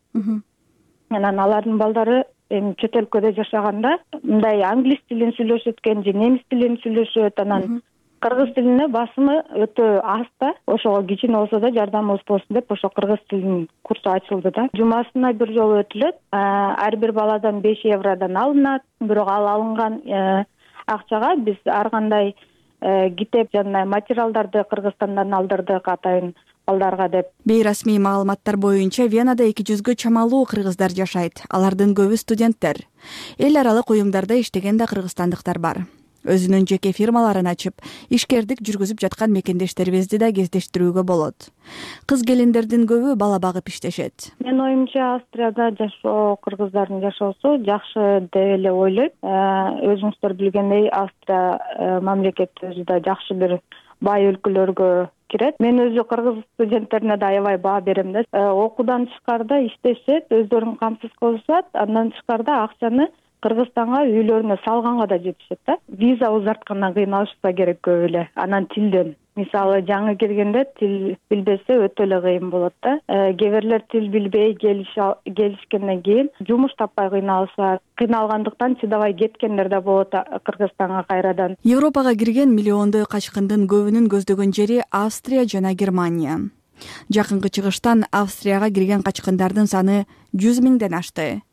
Speaker 18: Анан алардын балдары чет өлкөдө жашаганда мындай англис тилин сүйлөшөт экен же немис тилин сүйлөшөт. Анан кыргыз тилине басымы өтө аз да. Ошого кичине болсо да жардамыбыз болсун деп ошо кыргыз тилинин курсу ачылды да. Жумасына бир жолу өтүлөт. Ар бир баладан 5 евродан алынат. Бирок ал алынган акчага биз ар кандай китеп жана материалдарды Кыргызстандан алдырдык атайын балдарга деп.
Speaker 17: Бейрасмий маалыматтар боюнча Венада 200гө чамалуу кыргыздар жашайт. Алардын көбү студенттер. Эл аралык уюмдарда иштеген да кыргызстандыктар бар. Өзүнүн жеке фирмаларын ачып, ишкердик жүргүзүп жаткан мекендештерибизди да кездештирүүгө болот. Кыз келиндердин көбү бала багып иштешет.
Speaker 18: Мен оюмча Австрияда жашоо кыргыздардын жашоосу жакшы деп эле ойлойм. Өзүңүздөр билгендей, Австрия мамлекети өзү да жакшы бир бай өлкөлөргө кирет. Мен өзү кыргыз студенттерине да аябай баа берем да. Окуудан тышкарыда иштешет, өздөрүн камсыз кылышат, андан тышкарыда акчаны Кыргызстанга үйлөрүнө салганга да жетишет да. Виза узарткандан кыйналышса керек көп эле. Анан тилден. Мисалы жаңы келгенде тил билбесе өтө эле кыйын болот да. Кээ бирлер тил билбей келишкенден кийин жумуш таппай кыйналышат. Кыйналгандыктан чыдабай кеткендер да болот Кыргызстанга кайрадан.
Speaker 17: Европага кирген миллиондой качкындын көбүнүн көздөгөн жери Австрия жана Германия. Жакынкы чыгыштан Австрияга кирген качкындардын саны 100 миңден ашты.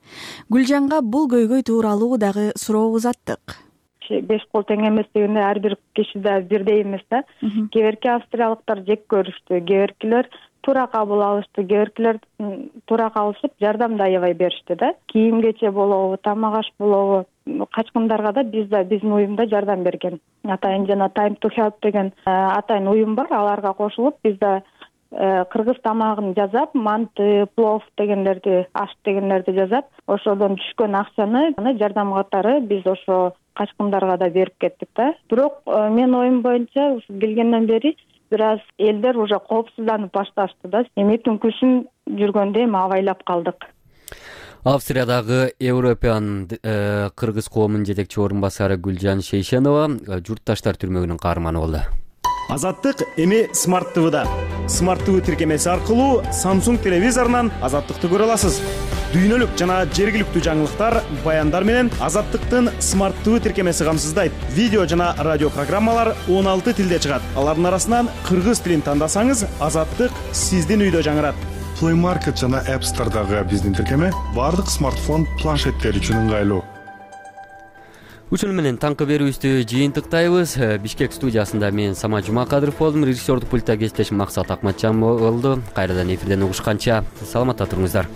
Speaker 17: Гүлжанга бул көйгөй тууралуу дагы суроо узаттык.
Speaker 18: 5 кол тең эмес дегенде ар бир киши да бирдей эмес да. Кээ австриялыктар жек көрүштү, кээ туура кабыл алышты, кээ туура кабылышып жардам да аябай беришти да. Кийим кече болобу, тамак аш болобу, качкындарга да биздин уюмда жардам берген. Атайын жана Time to Help деген атайын уюм бар, аларга кошулуп биз да кыргыз тамагын жасап, манты, плов дегендерди, аш дегендерди жасап, ошодон түшкөн акчаны жардам катары биз ошо качкындарга да берип кеттик да. Бирок менин оюм боюнча келгенден бери бир аз элдер уже коопсузданып башташты да. Эми түнкүсүн жүргөндө эми абайлап калдык.
Speaker 1: Австриядагы Европиан кыргыз коомунун жетекчи орун басары Гүлжан Шейшенова журтташтар түрмөгүнүн каарманы болду.
Speaker 12: Азаттык эми Smart TV'да. Smart TV тиркемеси аркылуу Samsung телевизорунан Азаттыкты көрө аласыз. Дүйнөлүк жана жергиликтүү жаңылыктар, баяндар менен Азаттыктын Smart TV тиркемеси камсыздайт. Видео жана радио программалар 16 тилде чыгат. Алардын арасынан кыргыз тилин тандасаңыз, Азаттык сиздин үйдө жаңырат.
Speaker 15: Play Market жана App Store'дагы биздин тиркеме бардык смартфон, планшеттер үчүн ыңгайлуу.
Speaker 1: Учун менен таңкы берүүбүздү жыйынтыктайбыз. Бишкек студиясында мен Самат Жумакадыров болдум. Режиссердук пультта кесиптешим Максат Акматжан болду. Кайрадан эфирден угушканча саламатта туруңуздар.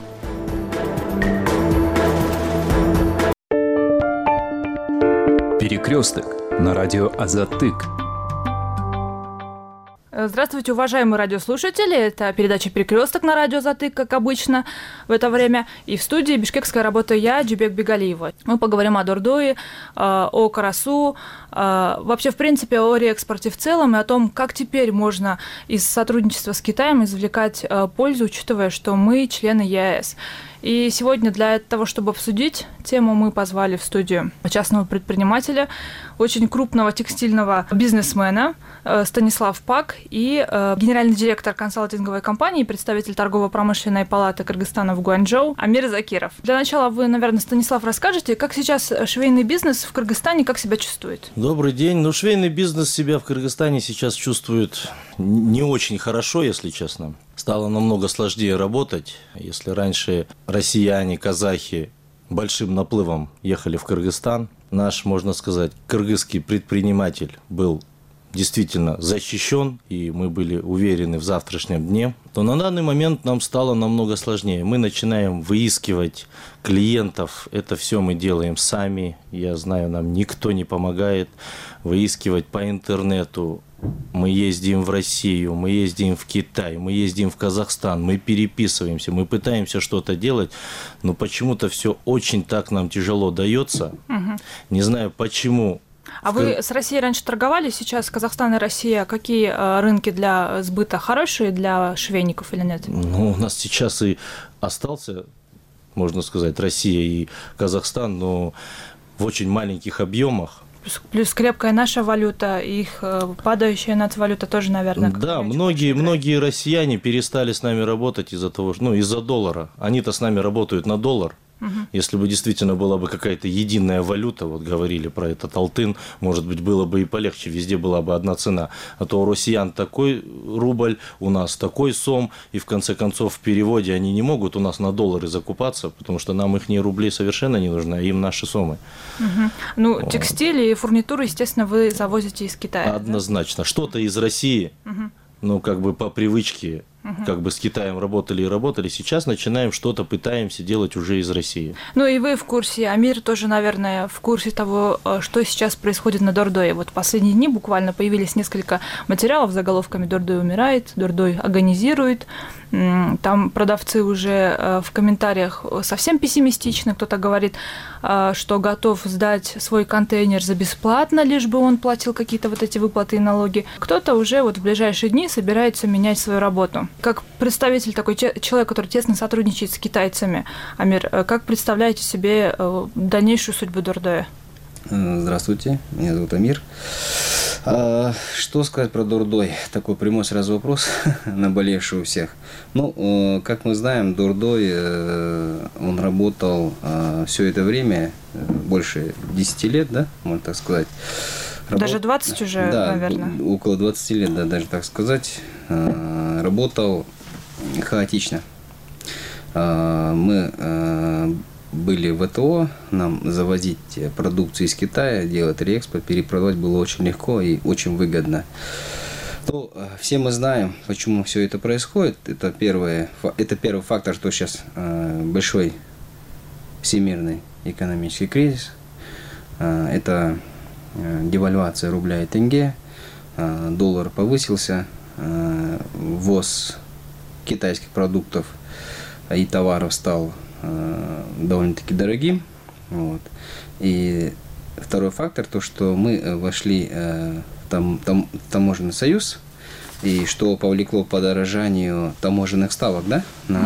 Speaker 19: Перекресток на радио Азаттык.
Speaker 20: Здравствуйте, уважаемые радиослушатели. Это передача «Перекресток» на радио «Азаттык», как обычно в это время. И в студии бишкекская работаю я, Джубек Бегалиева. Мы поговорим о Дордое, о Карасу, вообще, в принципе, о реэкспорте в целом и о том, как теперь можно из сотрудничества с Китаем извлекать пользу, учитывая, что мы члены ЕАЭС. И сегодня для того, чтобы обсудить тему, мы позвали в студию частного предпринимателя, очень крупного текстильного бизнесмена Станислав Пак и генеральный директор консалтинговой компании, представитель торгово-промышленной палаты Кыргызстана в Гуанчжоу Амир Закиров. Для начала вы, наверное, Станислав, расскажете, как сейчас швейный бизнес в Кыргызстане, как себя чувствует?
Speaker 21: Добрый день. Швейный бизнес себя в Кыргызстане сейчас чувствует не очень хорошо, если честно. Стало намного сложнее работать. Если раньше россияне, казахи большим наплывом ехали в Кыргызстан, наш, можно сказать, кыргызский предприниматель был действительно защищен, и мы были уверены в завтрашнем дне, то на данный момент нам стало намного сложнее. Мы начинаем выискивать клиентов, это все мы делаем сами, я знаю, нам никто не помогает, выискивать по интернету. Мы ездим в Россию, мы ездим в Китай, мы ездим в Казахстан, мы переписываемся, мы пытаемся что-то делать, но почему-то все очень так нам тяжело дается. Не знаю почему.
Speaker 20: А вы с Россией раньше торговали, сейчас Казахстан и Россия, какие рынки для сбыта хорошие для швейников или нет?
Speaker 21: Ну, у нас сейчас и остался, можно сказать, Россия и Казахстан, но в очень маленьких объемах.
Speaker 20: Плюс крепкая наша валюта, их падающая нацвалюта тоже, наверное.
Speaker 21: Да, многие россияне перестали с нами работать из-за того, из-за доллара. Они-то с нами работают на доллар. Если бы действительно была бы какая-то единая валюта, вот говорили про этот алтын, может быть, было бы и полегче, везде была бы одна цена. А то у россиян такой рубль, у нас такой сом, и в конце концов в переводе они не могут у нас на доллары закупаться, потому что нам их рубли совершенно не нужны, а им наши сомы.
Speaker 20: Ну, текстиль и фурнитуру, естественно, вы завозите из Китая.
Speaker 21: Однозначно. Да? Что-то из России, ну, как бы по привычке, как бы с Китаем работали и работали, сейчас начинаем что-то, пытаемся делать уже из России.
Speaker 20: Ну и вы в курсе, Амир тоже, наверное, в курсе того, что сейчас происходит на Дордое. Вот в последние дни буквально появились несколько материалов с заголовками «Дордой умирает», «Дордой агонизирует». Там продавцы уже в комментариях совсем пессимистичны. Кто-то говорит, что готов сдать свой контейнер за бесплатно, лишь бы он платил какие-то вот эти выплаты и налоги. Кто-то уже вот в ближайшие дни собирается менять свою работу. Как представитель, такой человек, который тесно сотрудничает с китайцами, Амир, как представляете себе дальнейшую судьбу Дордоя?
Speaker 22: Здравствуйте, меня зовут Амир. Что сказать про Дордой? Такой прямой сразу вопрос, наболевший у всех. Ну, как мы знаем, Дордой, он работал все это время, больше 10 лет, да, можно так сказать.
Speaker 20: Даже 20 уже,
Speaker 22: да,
Speaker 20: наверное.
Speaker 22: Около 20 лет, да, даже так сказать. Работал хаотично. Мы были в ВТО, нам завозить продукцию из Китая, делать реэкспорт, перепродавать было очень легко и очень выгодно. То все мы знаем, почему все это происходит. Это первый фактор, что сейчас большой всемирный экономический кризис. Это девальвация рубля и тенге, доллар повысился, ввоз китайских продуктов и товаров стал довольно-таки дорогим. Вот. И второй фактор, то, что мы вошли в таможенный союз, и что повлекло к подорожанию таможенных ставок, да,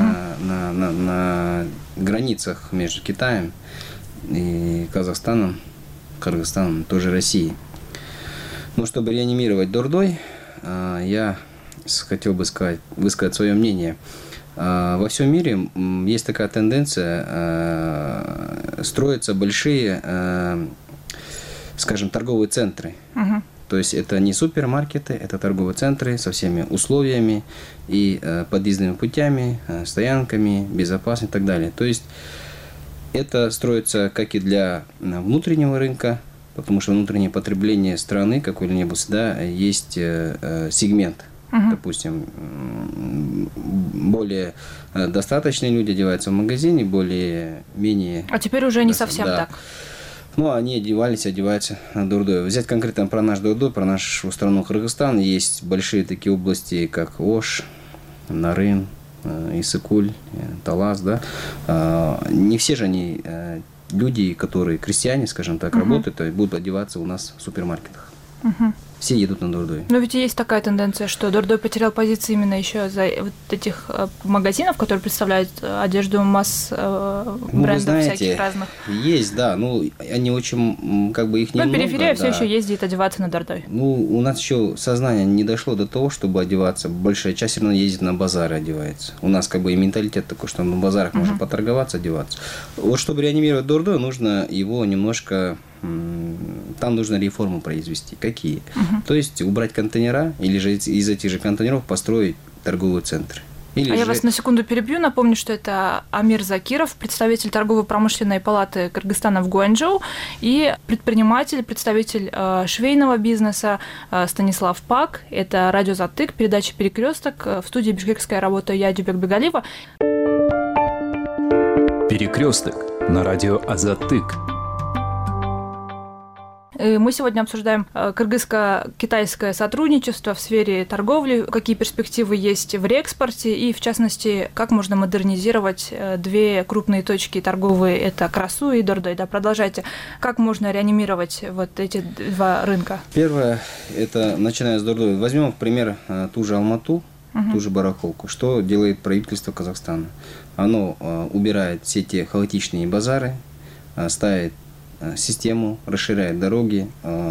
Speaker 22: на границах между Китаем и Казахстаном, Кыргызстаном, тоже Россией. Но чтобы реанимировать Дордой, я хотел бы высказать свое мнение. Во всем мире есть такая тенденция строятся большие, скажем, торговые центры. То есть это не супермаркеты, это торговые центры со всеми условиями и подъездными путями, стоянками, безопасностью и так далее. То есть это строится как и для внутреннего рынка, потому что внутреннее потребление страны какой-либо всегда есть сегмент. Допустим, более достаточные люди одеваются в магазине, более-менее...
Speaker 20: А теперь уже не совсем так.
Speaker 22: Ну, они одеваются на Дордой. Взять конкретно про наш Дордой, про нашу страну Кыргызстан, есть большие такие области, как Ош, Нарын, Исыкуль, Талас, да. Не все же они люди, которые крестьяне, скажем так, работают, и будут одеваться у нас в супермаркетах. Все едут на Дордой.
Speaker 20: Но ведь есть такая тенденция, что Дордой потерял позиции именно еще за вот этих магазинов, которые представляют одежду брендов
Speaker 22: знаете,
Speaker 20: всяких разных.
Speaker 22: Есть, да. Ну, они очень, как бы их немного.
Speaker 20: Но периферия
Speaker 22: да.
Speaker 20: все еще ездит одеваться на Дордой.
Speaker 22: Ну, у нас еще сознание не дошло до того, чтобы одеваться. Большая часть все равно ездит на базары, одевается. У нас как бы и менталитет такой, что на базарах можно поторговаться, одеваться. Вот чтобы реанимировать Дордой, нужно его немножко... Там нужно реформу произвести. Какие? То есть убрать контейнера, или же из этих же контейнеров построить торговые центры.
Speaker 20: Я вас на секунду перебью. Напомню, что это Амир Закиров, представитель торгово-промышленной палаты Кыргызстана в Гуанчжоу, и предприниматель, представитель швейного бизнеса Станислав Пак. Это радио «Затык», передача «Перекресток». В студии бишкекская работа я, Джубек Бегалиева.
Speaker 19: «Перекресток» на радио «Азатык».
Speaker 20: Мы сегодня обсуждаем кыргызско-китайское сотрудничество в сфере торговли, какие перспективы есть в реэкспорте и, в частности, как можно модернизировать две крупные точки торговые, это Карасу и Дордой. Да, продолжайте. Как можно реанимировать вот эти два рынка?
Speaker 22: Первое, это начиная с Дордой. Возьмем, в пример, ту же Алмату, ту же барахолку. Что делает правительство Казахстана? Оно убирает все те хаотичные базары, ставит систему, расширяет дороги,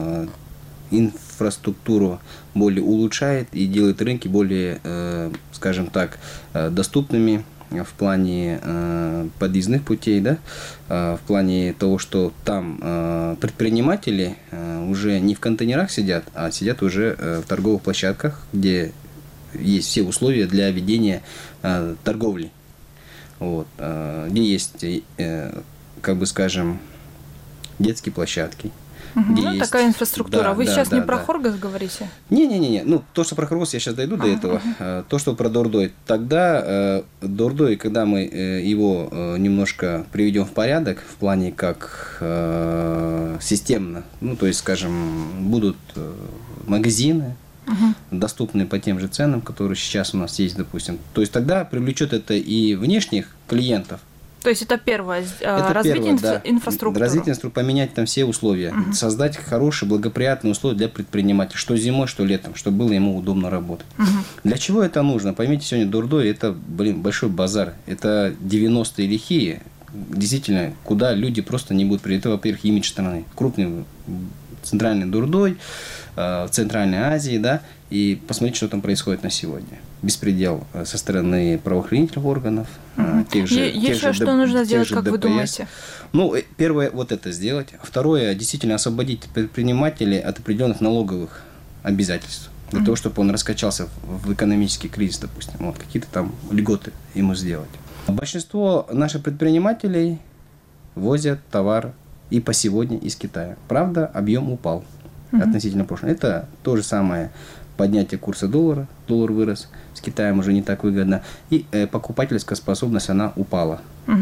Speaker 22: инфраструктуру более улучшает и делает рынки более, скажем так, доступными в плане подъездных путей, да, в плане того, что там предприниматели уже не в контейнерах сидят, а сидят уже в торговых площадках, где есть все условия для ведения торговли, вот, где есть, как бы скажем, детские площадки.
Speaker 20: Ну, такая инфраструктура. Да, вы сейчас не про Хоргос говорите?
Speaker 22: Не. Ну, то, что про Хоргос, я сейчас дойду до этого. То, что про Дордой. Тогда Дордой, когда мы его немножко приведем в порядок, в плане как системно, ну, то есть, скажем, будут магазины, доступные по тем же ценам, которые сейчас у нас есть, допустим. То есть, тогда привлечет это и внешних клиентов.
Speaker 20: То есть это первое, развитие инфраструктуры.
Speaker 22: Развитие инфраструктуры, поменять там все условия, создать хорошие, благоприятные условия для предпринимателя, что зимой, что летом, чтобы было ему удобно работать. Для чего это нужно? Поймите, сегодня Дордой это, большой базар, это 90-е лихие, действительно, куда люди просто не будут приезжать. Это, во-первых, имидж страны, крупный центральный Дордой, в Центральной Азии, да, и посмотрите, что там происходит на сегодня. Беспредел со стороны правоохранительных органов, тех же
Speaker 20: Еще что нужно сделать, как вы думаете?
Speaker 22: Ну, первое, вот это сделать. Второе, действительно освободить предпринимателей от определенных налоговых обязательств. Для того, чтобы он раскачался в экономический кризис, допустим. Вот, какие-то там льготы ему сделать. Большинство наших предпринимателей возят товар и по сегодня из Китая. Правда, объем упал относительно прошлого. Это то же самое поднятие курса доллара. Доллар вырос, с Китаем уже не так выгодно. И покупательская способность, она упала.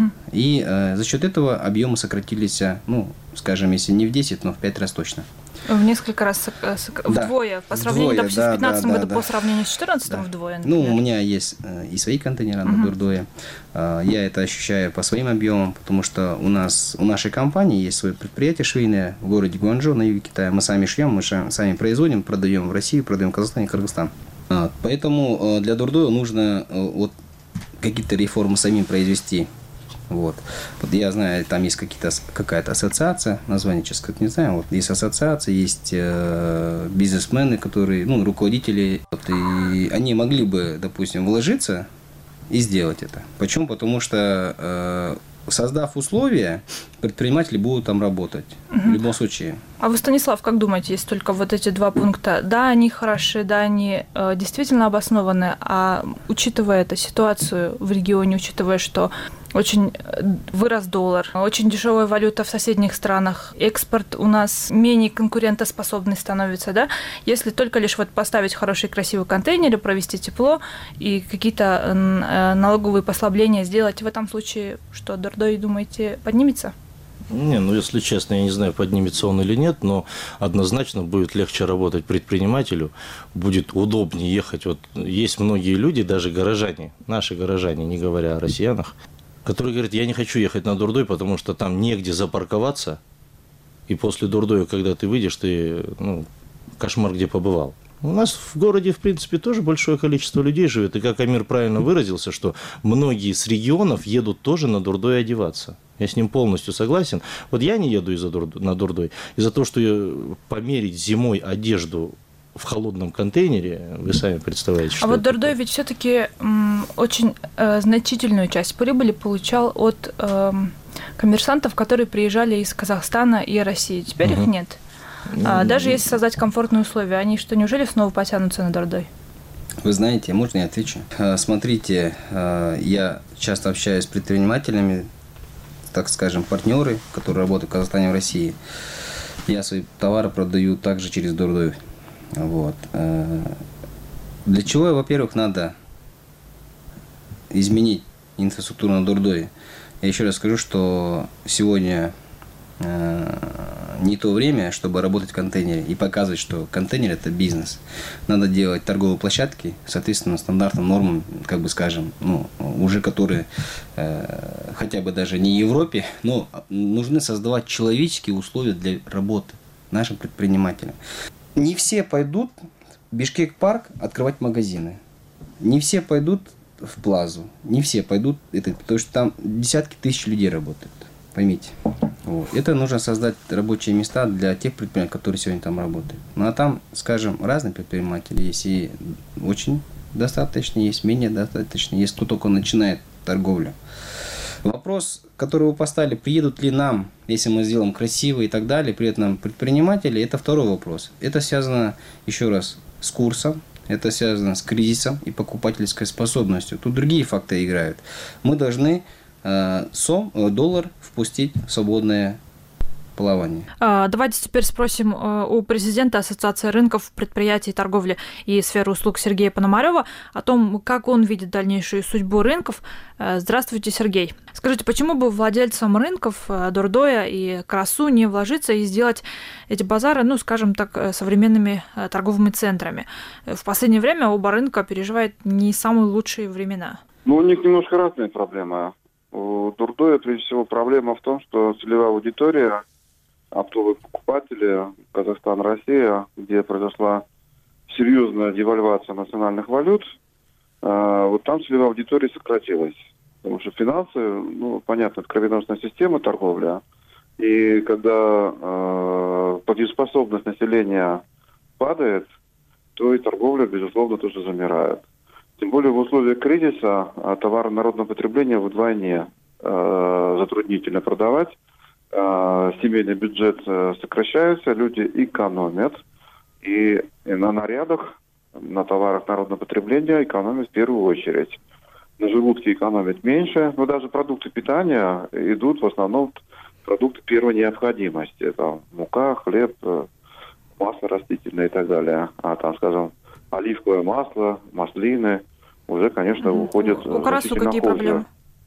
Speaker 22: И за счет этого объемы сократились, ну, скажем, если не в 10, но в 5 раз точно.
Speaker 20: В несколько раз, вдвое, по сравнению, допустим, с 2015 году, по сравнению с 2014 вдвое, например.
Speaker 22: Ну, у меня есть и свои контейнеры на Дурдое. Я это ощущаю по своим объемам, потому что у нашей компании есть свое предприятие швейное в городе Гуанчжоу на юге Китая. Мы сами шьем, мы сами производим, продаем в Россию, продаем в Казахстан и Кыргызстан. Поэтому для Дурдоя нужно вот какие-то реформы самим произвести. Вот я знаю, там есть какая-то ассоциация, название сейчас как не знаю, вот есть ассоциация, есть бизнесмены, которые, ну, руководители, вот, и они могли бы, допустим, вложиться и сделать это. Почему? Потому что создав условия, предприниматели будут там работать в любом случае.
Speaker 20: А вы, Станислав, как думаете, есть только вот эти два пункта? Да, они хороши, да, они действительно обоснованы, а учитывая эту ситуацию в регионе, учитывая, что очень вырос доллар, очень дешевая валюта в соседних странах, экспорт у нас менее конкурентоспособный становится, да? Если только лишь вот поставить хорошие красивые контейнеры, провести тепло и какие-то налоговые послабления сделать, в этом случае, что Дурдой, думаете, поднимется?
Speaker 21: Не, ну если честно, я не знаю, поднимется он или нет, но однозначно будет легче работать предпринимателю, будет удобнее ехать. Вот есть многие люди, даже горожане, наши горожане, не говоря о россиянах, которые говорят, я не хочу ехать на Дурдой, потому что там негде запарковаться, и после Дурдоя, когда ты выйдешь, ты, ну, кошмар где побывал. У нас в городе, в принципе, тоже большое количество людей живет, и как Амир правильно выразился, что многие с регионов едут тоже на Дурдой одеваться. Я с ним полностью согласен. Вот я не еду на Дурдой из-за того, что померить зимой одежду в холодном контейнере, вы сами представляете, что.
Speaker 20: А вот Дурдой ведь все-таки очень значительную часть прибыли получал от коммерсантов, которые приезжали из Казахстана и России. Теперь их нет. Даже если создать комфортные условия, они что, неужели снова потянутся на Дурдой?
Speaker 22: Вы знаете, можно я отвечу? Смотрите, я часто общаюсь с предпринимателями, так скажем, партнеры, которые работают в Казахстане и в России. Я свои товары продаю также через Дурдой. Вот. Для чего, во-первых, надо изменить инфраструктуру на Дурдое? Я еще раз скажу, что сегодня не то время, чтобы работать в контейнере и показывать, что контейнер – это бизнес. Надо делать торговые площадки, соответственно, стандартным нормам, как бы скажем, ну, уже которые хотя бы даже не в Европе, но нужны создавать человеческие условия для работы нашим предпринимателям. Не все пойдут в Бишкек-парк открывать магазины. Не все пойдут в Плазу. Не все пойдут, потому что там десятки тысяч людей работают. Поймите. Вот. Это нужно создать рабочие места для тех предпринимателей, которые сегодня там работают. Ну а там, скажем, разные предприниматели есть. И очень достаточно, есть менее достаточно, есть кто только начинает торговлю. Вопрос, который вы поставили, приедут ли нам, если мы сделаем красиво и так далее, при этом предприниматели, это второй вопрос. Это связано, еще раз, с курсом, это связано с кризисом и покупательской способностью. Тут другие факторы играют. Мы должны доллар впустить в свободное плавание.
Speaker 20: Давайте теперь спросим у президента Ассоциации рынков, предприятий, торговли и сферы услуг Сергея Пономарева о том, как он видит дальнейшую судьбу рынков. Здравствуйте, Сергей. Скажите, почему бы владельцам рынков Дурдоя и Карасу не вложиться и сделать эти базары, ну, скажем так, современными торговыми центрами? В последнее время оба рынка переживают не самые лучшие времена.
Speaker 5: Ну, у них немножко разные проблемы. У Дурдоя, прежде всего, проблема в том, что целевая аудитория, оптовые покупатели, Казахстан, Россия, где произошла серьезная девальвация национальных валют, вот там целевая аудитория сократилась. Потому что финансы, ну, понятно, это кровеносная система торговли. И когда платежеспособность населения падает, то и торговля, безусловно, тоже замирает. Тем более в условиях кризиса товары народного потребления вдвойне затруднительно продавать. Семейный бюджет сокращается, люди экономят. И на нарядах, на товарах народного потребления экономят в первую очередь. на желудке экономят меньше, но даже продукты питания идут в основном продукты первой необходимости. Это мука, хлеб, масло растительное и так далее. А там, скажем, оливковое масло, маслины уже, конечно, уходят
Speaker 20: У карасу какие
Speaker 5: позже.
Speaker 20: проблемы?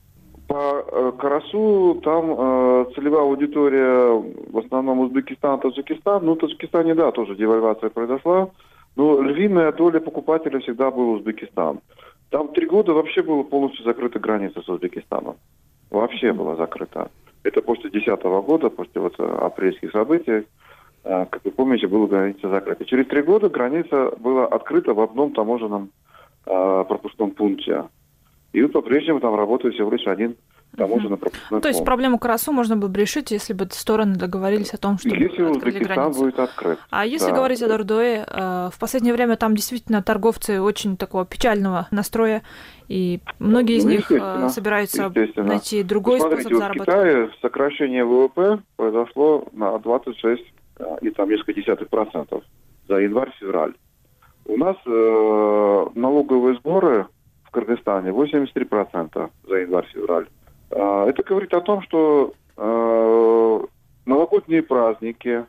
Speaker 5: По карасу там целевая аудитория в основном Узбекистан, Таджикистан. Ну, в Таджикистане, да, тоже девальвация произошла. Но львиная доля покупателей всегда был Узбекистан. Там 3 года вообще была полностью закрыта граница с Узбекистаном. Вообще была закрыта. Это после 2010 года, после вот апрельских событий, как вы помните, была граница закрыта. Через 3 года граница была открыта в одном таможенном пропускном пункте. И вот по-прежнему там работает всего лишь один таможенный пропускной пункт.
Speaker 20: То есть проблему карасу можно было бы решить, если бы стороны договорились о том, чтобы
Speaker 5: если
Speaker 20: открыли
Speaker 5: Узбекистан
Speaker 20: границу.
Speaker 5: будет открыт.
Speaker 20: А если
Speaker 5: да.
Speaker 20: говорить о Дордое, в последнее время там действительно торговцы очень такого печального настроя, и многие из них собираются найти другой способ заработка.
Speaker 5: В Китае сокращение ВВП произошло на 26 и там несколько десятых процентов за январь-февраль. У нас налоговые сборы в Кыргызстане 83% за январь-февраль. Это говорит о том, что новогодние праздники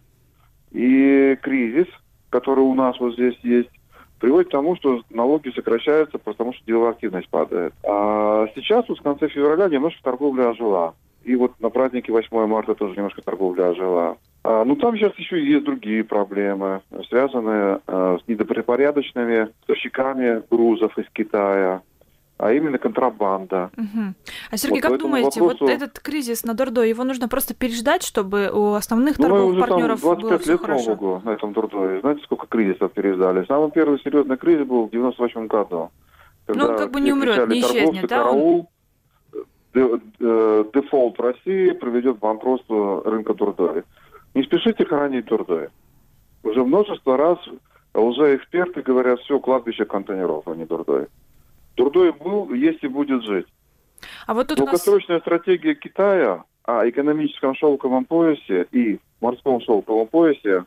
Speaker 5: и кризис, который у нас вот здесь есть, приводит к тому, что налоги сокращаются, потому что деловая активность падает. А сейчас вот в конце февраля немножко торговля ожила. И вот на празднике 8 марта тоже немножко торговля ожила. Ну, там сейчас еще есть другие проблемы, связанные с недобропорядочными поставщиками грузов из Китая, а именно контрабанда.
Speaker 20: А, Сергей,
Speaker 5: вот
Speaker 20: как думаете, вот этот кризис на Дордое, его нужно просто переждать, чтобы у основных торговых партнеров было все хорошо? 25 лет, слава богу,
Speaker 5: на этом Дордое. Знаете, сколько кризисов переждали? Самый первый серьезный кризис был в 98 году.
Speaker 20: Ну, он как бы не умрет, не исчезнет, да?
Speaker 5: Караул, дефолт России приведет к банкротству рынка Дордое. Не спешите хоронить Дордое. Уже множество раз уже эксперты говорят, все, кладбище контейнеров, а не Дордое. Дордое был, есть и будет жить.
Speaker 20: А вот тут
Speaker 5: долгосрочная стратегия Китая о экономическом шелковом поясе и морском шелковом поясе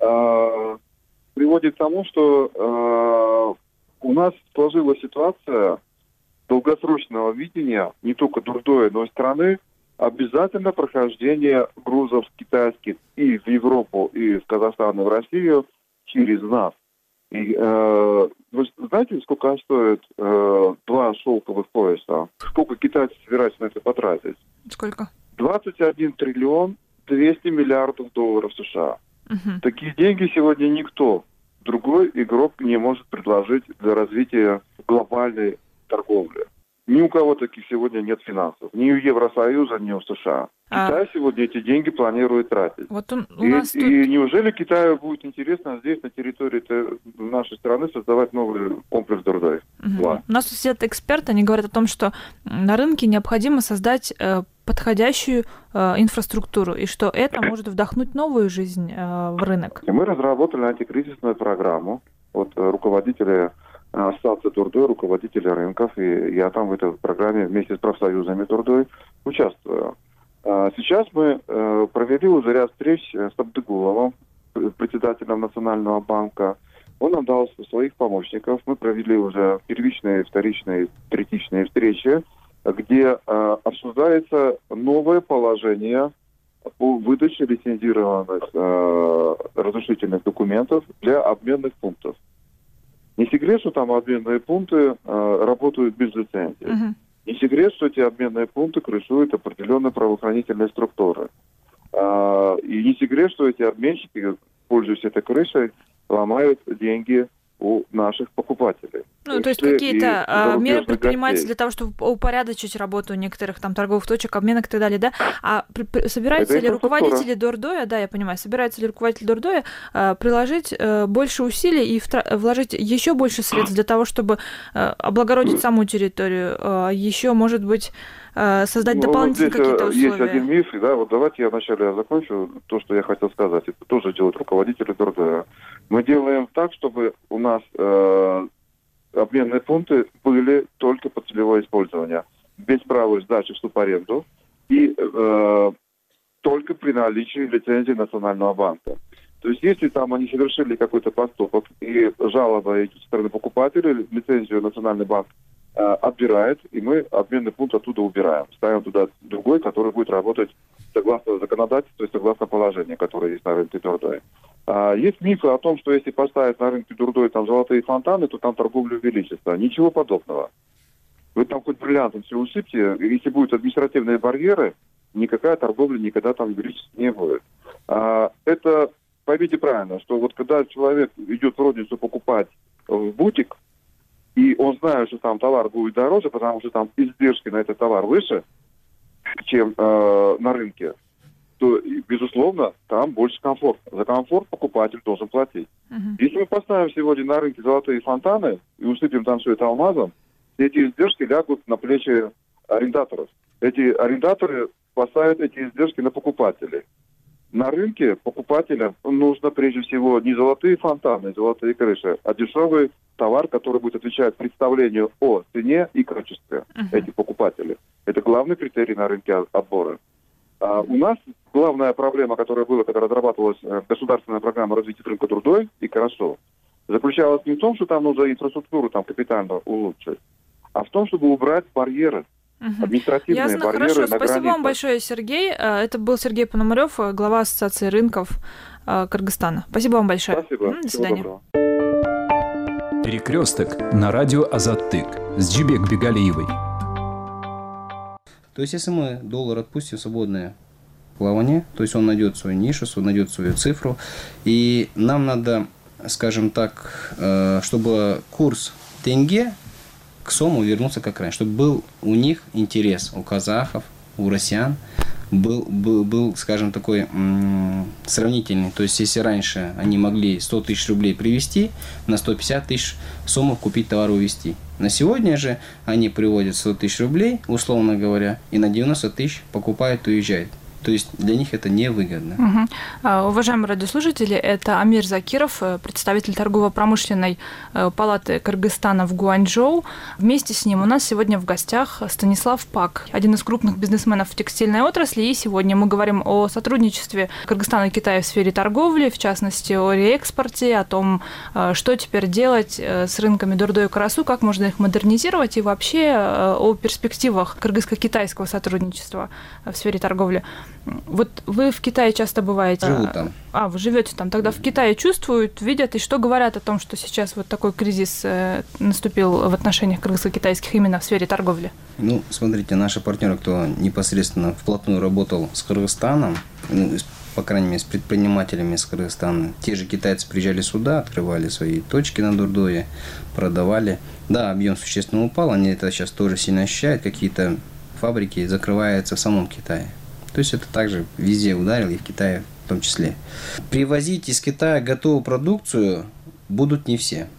Speaker 5: приводит к тому, что у нас сложилась ситуация долгосрочного видения не только Дордое, но и страны, обязательно прохождение грузов китайских и в Европу, и в Казахстан, и в Россию через нас. И, вы знаете, сколько стоит 2 шелковых пояса? Сколько китайцы собираются на это потратить?
Speaker 20: Сколько?
Speaker 5: 21 триллион 200 миллиардов долларов США. Такие деньги сегодня никто, другой игрок не может предложить для развития глобальной торговли. Ни у кого таких сегодня нет финансов. Ни у Евросоюза, ни у США. Китай сегодня эти деньги планирует тратить.
Speaker 20: Вот
Speaker 5: и неужели Китаю будет интересно здесь, на территории нашей страны, создавать новый комплекс Дордое?
Speaker 20: У нас тут сидят эксперты, они говорят о том, что на рынке необходимо создать подходящую инфраструктуру, и что это может вдохнуть новую жизнь в рынок.
Speaker 5: Мы разработали антикризисную программу. Вот руководители Ассоциации Дордое, руководители рынков, и я там в этой программе вместе с профсоюзами Дордое участвую. Сейчас мы провели уже ряд встреч с Абдыгуловым, председателем Национального банка. Он нам дал своих помощников. Мы провели уже первичные, вторичные, третичные встречи, где обсуждается новое положение по выдаче лицензированных разрешительных документов для обменных пунктов. Не секрет, что там обменные пункты работают без лицензии. Не секрет, что эти обменные пункты крышуют определенные правоохранительные структуры. И не секрет, что эти обменщики, пользуясь этой крышей, ломают деньги у наших покупателей.
Speaker 20: Ну, то есть какие-то меры предпринимаются для того, чтобы упорядочить работу некоторых там торговых точек, обменок и так далее, да? А собираются ли руководители Дордое, да, я понимаю, собираются ли руководители Дордое приложить больше усилий и вложить еще больше средств для того, чтобы облагородить саму территорию, еще, может быть, создать дополнительные какие-то условия?
Speaker 5: Есть один миф, да, вот давайте я вначале закончу то, что я хотел сказать. Это тоже делают руководители Дордое. Мы делаем так, чтобы у нас обменные пункты были только под целевое использование, без права сдачи в субаренду и только при наличии лицензии Национального банка. То есть, если там они совершили какой-то поступок и жалоба идет со стороны покупателей, лицензию Национальный банк отбирает, и мы обменный пункт оттуда убираем. Ставим туда другой, который будет работать согласно законодательству и согласно положению, которое есть на рынке Дурдой. Есть мифы о том, что если поставить на рынке Дурдой там золотые фонтаны, то там торговля увеличится. Ничего подобного. Вы там хоть бриллиантом все усыпьте, если будут административные барьеры, никакая торговля никогда там увеличиться не будет. Это, поймите правильно, что вот когда человек идет в розницу покупать в бутик, и он знает, что там товар будет дороже, потому что там издержки на этот товар выше, чем на рынке, то, безусловно, там больше комфорта. За комфорт покупатель должен платить. Если мы поставим сегодня на рынке золотые фонтаны и усыпем там все это алмазом, эти издержки лягут на плечи арендаторов. Эти арендаторы поставят эти издержки на покупателей. На рынке покупателям нужно прежде всего не золотые фонтаны, золотые крыши, а дешевый товар, который будет отвечать представлению о цене и качестве этих покупателей. Это главный критерий на рынке отбора. У нас главная проблема, которая была, когда разрабатывалась государственная программа развития рынка труда и хорошо, заключалась не в том, что там нужно инфраструктуру там капитально улучшить, а в том, чтобы убрать барьеры. Административные
Speaker 20: Ясно,
Speaker 5: барьеры.
Speaker 20: хорошо.
Speaker 5: На
Speaker 20: Спасибо
Speaker 5: границах.
Speaker 20: вам большое, Сергей. Это был Сергей Пономарев, глава Ассоциации рынков Кыргызстана. Спасибо вам большое.
Speaker 5: Спасибо.
Speaker 20: До свидания.
Speaker 19: Перекресток на радио Азаттык с Джибек Бегалиевой.
Speaker 22: То есть, если мы доллар отпустим в свободное плавание, то есть он найдет свою нишу, он найдет свою цифру, и нам надо, скажем так, чтобы курс тенге к сому вернулся как раньше, чтобы был у них интерес, у казахов, у россиян, был, скажем, такой сравнительный. То есть, если раньше они могли 100 тысяч рублей привезти, на 150 тысяч сомов купить товар увезти. На сегодня же они приводят 100 тысяч рублей, условно говоря, и на 90 тысяч покупают и уезжают. То есть для них это невыгодно.
Speaker 20: Уважаемые радиослушатели, это Амир Закиров, представитель торгово-промышленной палаты Кыргызстана в Гуанчжоу. Вместе с ним у нас сегодня в гостях Станислав Пак, один из крупных бизнесменов в текстильной отрасли. И сегодня мы говорим о сотрудничестве Кыргызстана и Китая в сфере торговли, в частности, о реэкспорте, о том, что теперь делать с рынками Дурдой и Карасу, как можно их модернизировать, и вообще о перспективах кыргызско-китайского сотрудничества в сфере торговли. Вот вы в Китае часто бываете.
Speaker 22: Живу там.
Speaker 20: Вы живете там. Тогда в Китае чувствуют, видят и что говорят о том, что сейчас вот такой кризис наступил в отношениях кыргызско-китайских именно в сфере торговли?
Speaker 22: Ну, смотрите, наши партнеры, кто непосредственно вплотную работал с Кыргызстаном, по крайней мере, с предпринимателями из Кыргызстана, те же китайцы приезжали сюда, открывали свои точки на Дурдое, продавали. Да, объем существенно упал, они это сейчас тоже сильно ощущают, какие-то фабрики закрываются в самом Китае. То есть это также везде ударило, и в Китае в том числе. Привозить из Китая готовую продукцию будут не все.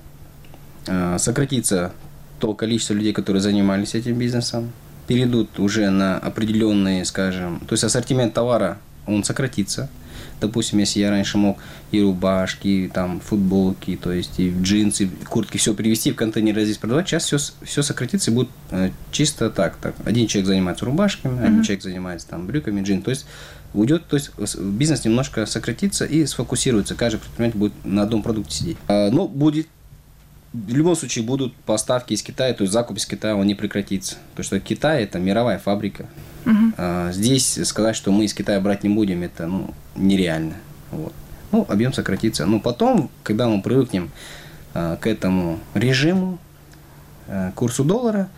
Speaker 22: Сократится то количество людей, которые занимались этим бизнесом. Перейдут уже на определенные, скажем, то есть ассортимент товара, он сократится. Допустим, если я раньше мог и рубашки, и там футболки, то есть и джинсы, куртки, все привезти в контейнер, здесь продавать, сейчас все сократится и будет чисто так. Один человек занимается рубашками, один человек занимается там брюками, джин. То есть уйдет, то есть бизнес немножко сократится и сфокусируется. Каждый предприниматель будет на одном продукте сидеть. Но будет, в любом случае будут поставки из Китая, то есть закуп из Китая, он не прекратится. Потому что Китай – это мировая фабрика. Здесь сказать, что мы из Китая брать не будем, это нереально. Вот. Объем сократится. Но потом, когда мы привыкнем к этому режиму, курсу доллара,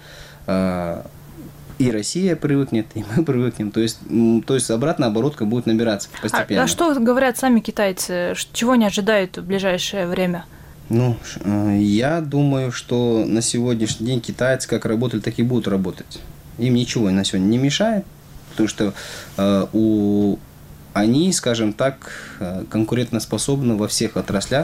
Speaker 22: и Россия привыкнет, и мы привыкнем. То есть обратная оборотка будет набираться постепенно.
Speaker 20: А что говорят сами китайцы? Чего они ожидают в ближайшее время?
Speaker 22: Я думаю, что на сегодняшний день китайцы как работали, так и будут работать. Им ничего на сегодня не мешает, потому что они, скажем так, конкурентоспособны во всех отраслях,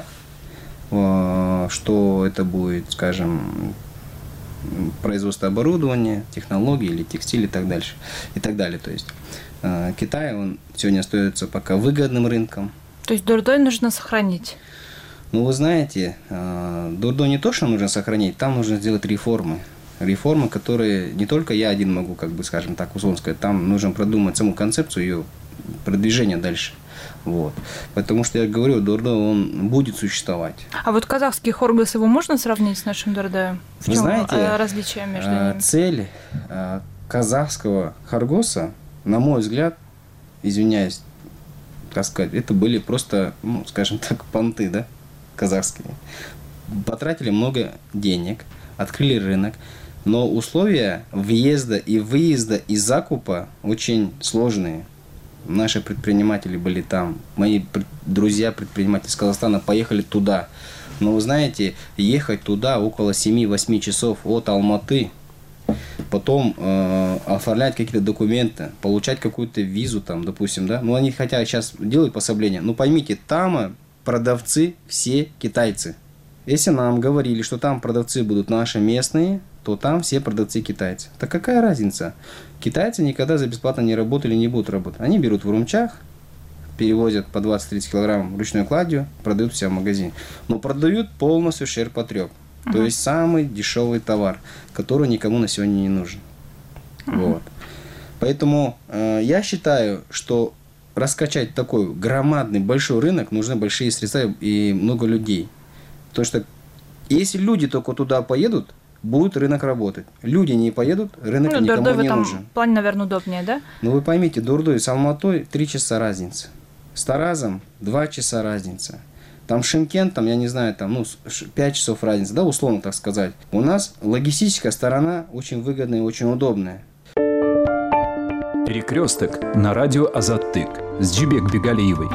Speaker 22: что это будет, скажем, производство оборудования, технологий или текстиль и так дальше, и так далее. То есть Китай, он сегодня остается пока выгодным рынком.
Speaker 20: То есть Дурдой нужно сохранить?
Speaker 22: Вы знаете, Дурдой не то, что нужно сохранить, там нужно сделать реформы. Реформы, которые не только я один могу, скажем так, условно сказать, там нужно продумать саму концепцию ее продвижения дальше. Вот. Потому что я говорю, Дордой, он будет существовать.
Speaker 20: А вот казахский хоргос, его можно сравнить с нашим Дордоем? В чем
Speaker 22: знаете,
Speaker 20: различие между ними?
Speaker 22: Цель казахского хоргоса, на мой взгляд, извиняюсь, так сказать, это были просто, ну, скажем так, понты, да, казахские. Потратили много денег, открыли рынок, но условия въезда и выезда и закупа очень сложные. Наши предприниматели были там, мои друзья предприниматели из Казахстана поехали туда. Но вы знаете, ехать туда около 7-8 часов от Алматы, потом оформлять какие-то документы, получать какую-то визу там, допустим, да. Ну, они хотя сейчас делают пособление, но поймите, там продавцы все китайцы. Если нам говорили, что там продавцы будут наши местные, то там все продавцы китайцы. Так какая разница? Китайцы никогда за бесплатно не работали, не будут работать. Они берут в Урумчах, перевозят по 20-30 килограмм ручной кладью, продают все в магазине. Но продают полностью ширпотреб. То есть самый дешевый товар, который никому на сегодня не нужен. Вот. Поэтому я считаю, что раскачать такой громадный большой рынок, нужны большие средства и много людей. Потому что если люди только туда поедут, будет рынок работать. Люди не поедут, рынок никому
Speaker 20: Дордой
Speaker 22: не
Speaker 20: в этом
Speaker 22: нужен.
Speaker 20: плане, наверное, удобнее, да?
Speaker 22: Ну вы поймите, Дордой с Алматой 3 часа разница. С Таразом 2 часа разница. Там Шымкент, там, я не знаю, там, ну, 5 часов разница, да, условно так сказать. У нас логистическая сторона очень выгодная и очень удобная.
Speaker 19: Перекресток на радио Азаттык с Джибек Бегалиевой.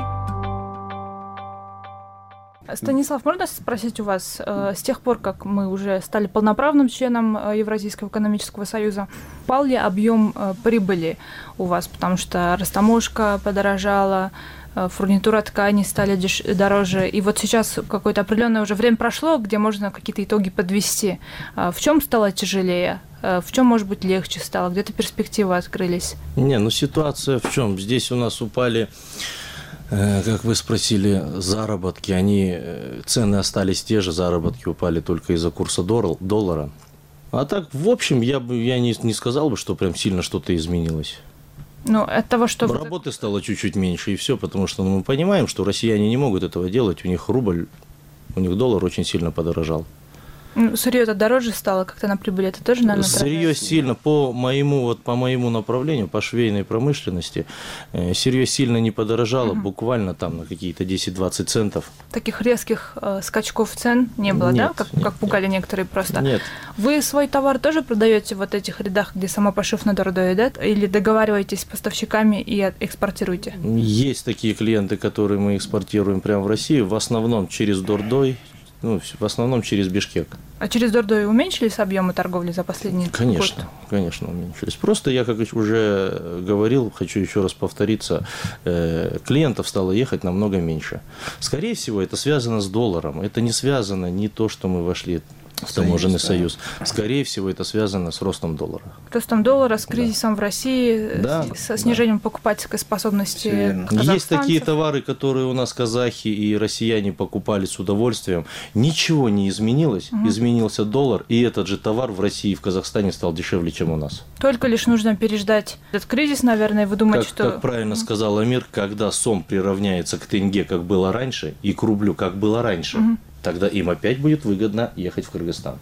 Speaker 20: Станислав, можно спросить у вас, с тех пор, как мы уже стали полноправным членом Евразийского экономического союза, упал ли объем прибыли у вас? Потому что растаможка подорожала, фурнитура тканей стали дороже, и вот сейчас какое-то определенное уже время прошло, где можно какие-то итоги подвести. В чем стало тяжелее? В чем, может быть, легче стало? Где-то перспективы открылись?
Speaker 21: Не, ну ситуация в чем? Здесь у нас упали, как вы спросили, заработки, цены остались те же, заработки упали только из-за курса доллара. А так, в общем, я не сказал бы, что прям сильно что-то изменилось.
Speaker 20: Ну, от того, что...
Speaker 21: Работы стало чуть-чуть меньше, и все, потому что мы понимаем, что россияне не могут этого делать, у них доллар очень сильно подорожал.
Speaker 20: Сырье-то дороже стало, как-то на прибыли, это тоже, наверное,
Speaker 21: сырье сильно, по моему направлению, по швейной промышленности, сырье сильно не подорожало, буквально там на какие-то 10-20 центов.
Speaker 20: Таких резких скачков цен не было,
Speaker 21: нет,
Speaker 20: да? Как пугали некоторые просто.
Speaker 21: Нет.
Speaker 20: Вы свой товар тоже продаете в вот этих рядах, где самопошив на Дордое, да? Или договариваетесь с поставщиками и экспортируете?
Speaker 21: Есть такие клиенты, которые мы экспортируем прямо в Россию, в основном через Дордой. В основном через Бишкек.
Speaker 20: А через Дордой уменьшились объемы торговли за последний год?
Speaker 21: Конечно, уменьшились. Просто я, как уже говорил, хочу еще раз повториться, клиентов стало ехать намного меньше. Скорее всего, это связано с долларом. Это не связано ни то, что мы вошли в таможенный союз. Скорее всего, это связано с ростом доллара.
Speaker 20: Ростом доллара, с кризисом в России, со снижением покупательской способности казахстанцев.
Speaker 21: Есть такие товары, которые у нас казахи и россияне покупали с удовольствием. Ничего не изменилось. Изменился доллар, и этот же товар в России и в Казахстане стал дешевле, чем у нас.
Speaker 20: Только лишь нужно переждать этот кризис, наверное, и вы думаете, что...
Speaker 21: Как правильно сказал Амир, когда сом приравняется к тенге, как было раньше, и к рублю, как было раньше, тогда им опять будет выгодно ехать в Кыргызстан.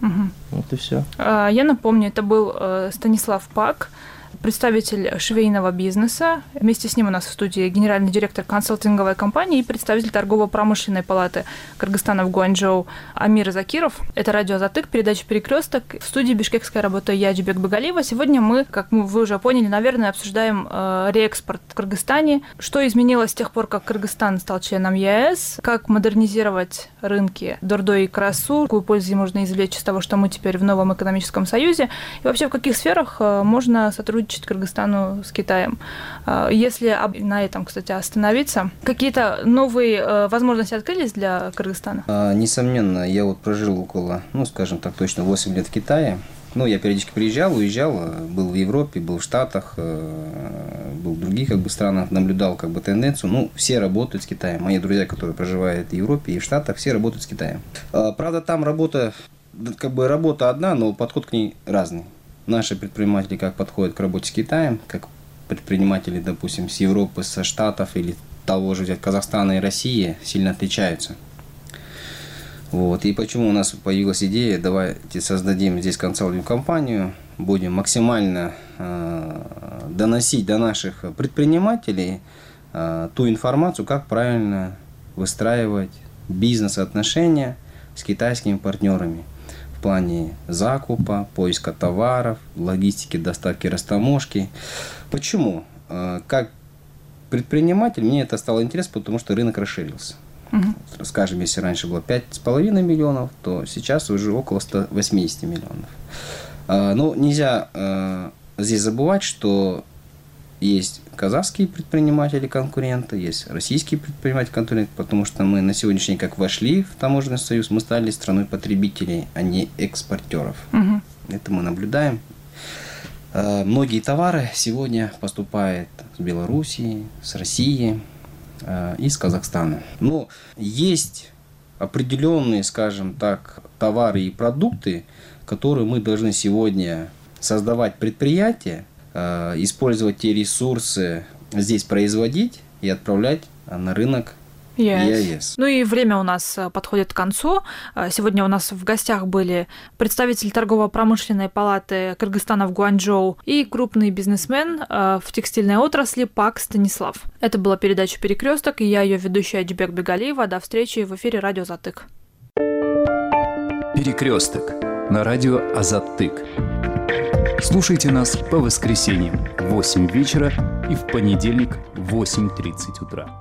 Speaker 21: Вот и все.
Speaker 20: Я напомню, это был Станислав Пак, представитель швейного бизнеса. Вместе с ним у нас в студии генеральный директор консалтинговой компании и представитель торгово-промышленной палаты Кыргызстана в Гуанчжоу Амир Закиров. Это радио Азаттык, передача «Перекресток». В студии бишкекская работа я, Джибек Бегалиева. Сегодня мы, как вы уже поняли, наверное, обсуждаем реэкспорт в Кыргызстане. Что изменилось с тех пор, как Кыргызстан стал членом ЕС? Как модернизировать рынки Дордой и Карасу? Какую пользу можно извлечь из того, что мы теперь в новом экономическом союзе? И вообще, в каких сферах можно сотрудничать Кыргызстану с Китаем. Если на этом, кстати, остановиться, какие-то новые возможности открылись для Кыргызстана?
Speaker 22: Несомненно, я прожил около, скажем так, точно 8 лет в Китае. Я периодически приезжал, уезжал, был в Европе, был в Штатах, был в других странах, наблюдал тенденцию. Все работают с Китаем. Мои друзья, которые проживают в Европе и в Штатах, все работают с Китаем. Правда, там работа одна, но подход к ней разный. Наши предприниматели как подходят к работе с Китаем, как предприниматели, допустим, с Европы, со Штатов или того же взять Казахстана и России сильно отличаются. Вот. И почему у нас появилась идея, давайте создадим здесь консалтинговую компанию, будем максимально доносить до наших предпринимателей ту информацию, как правильно выстраивать бизнес-отношения с китайскими партнерами в плане закупа, поиска товаров, логистики, доставки, растаможки. Почему? Как предприниматель мне это стало интересно, потому что рынок расширился. Скажем, если раньше было 5,5 миллионов, то сейчас уже около 180 миллионов. Но нельзя здесь забывать, что есть казахские предприниматели-конкуренты, есть российские предприниматели-конкуренты, потому что мы на сегодняшний день, как вошли в таможенный союз, мы стали страной потребителей, а не экспортеров. Это мы наблюдаем. Многие товары сегодня поступают с Белоруссии, с России и с Казахстана. Но есть определенные, скажем так, товары и продукты, которые мы должны сегодня создавать предприятия, использовать те ресурсы, здесь производить и отправлять на рынок ЕАЭС.
Speaker 20: Ну и время у нас подходит к концу. Сегодня у нас в гостях были представитель торгово-промышленной палаты Кыргызстана в Гуанчжоу и крупный бизнесмен в текстильной отрасли Пак Станислав. Это была передача «Перекресток», и я, ее ведущая Джубек Бегалиева. До встречи в эфире радио Азаттык.
Speaker 19: Перекресток на радио Азаттык. Слушайте нас по воскресеньям в 8 вечера и в понедельник в 8:30 утра.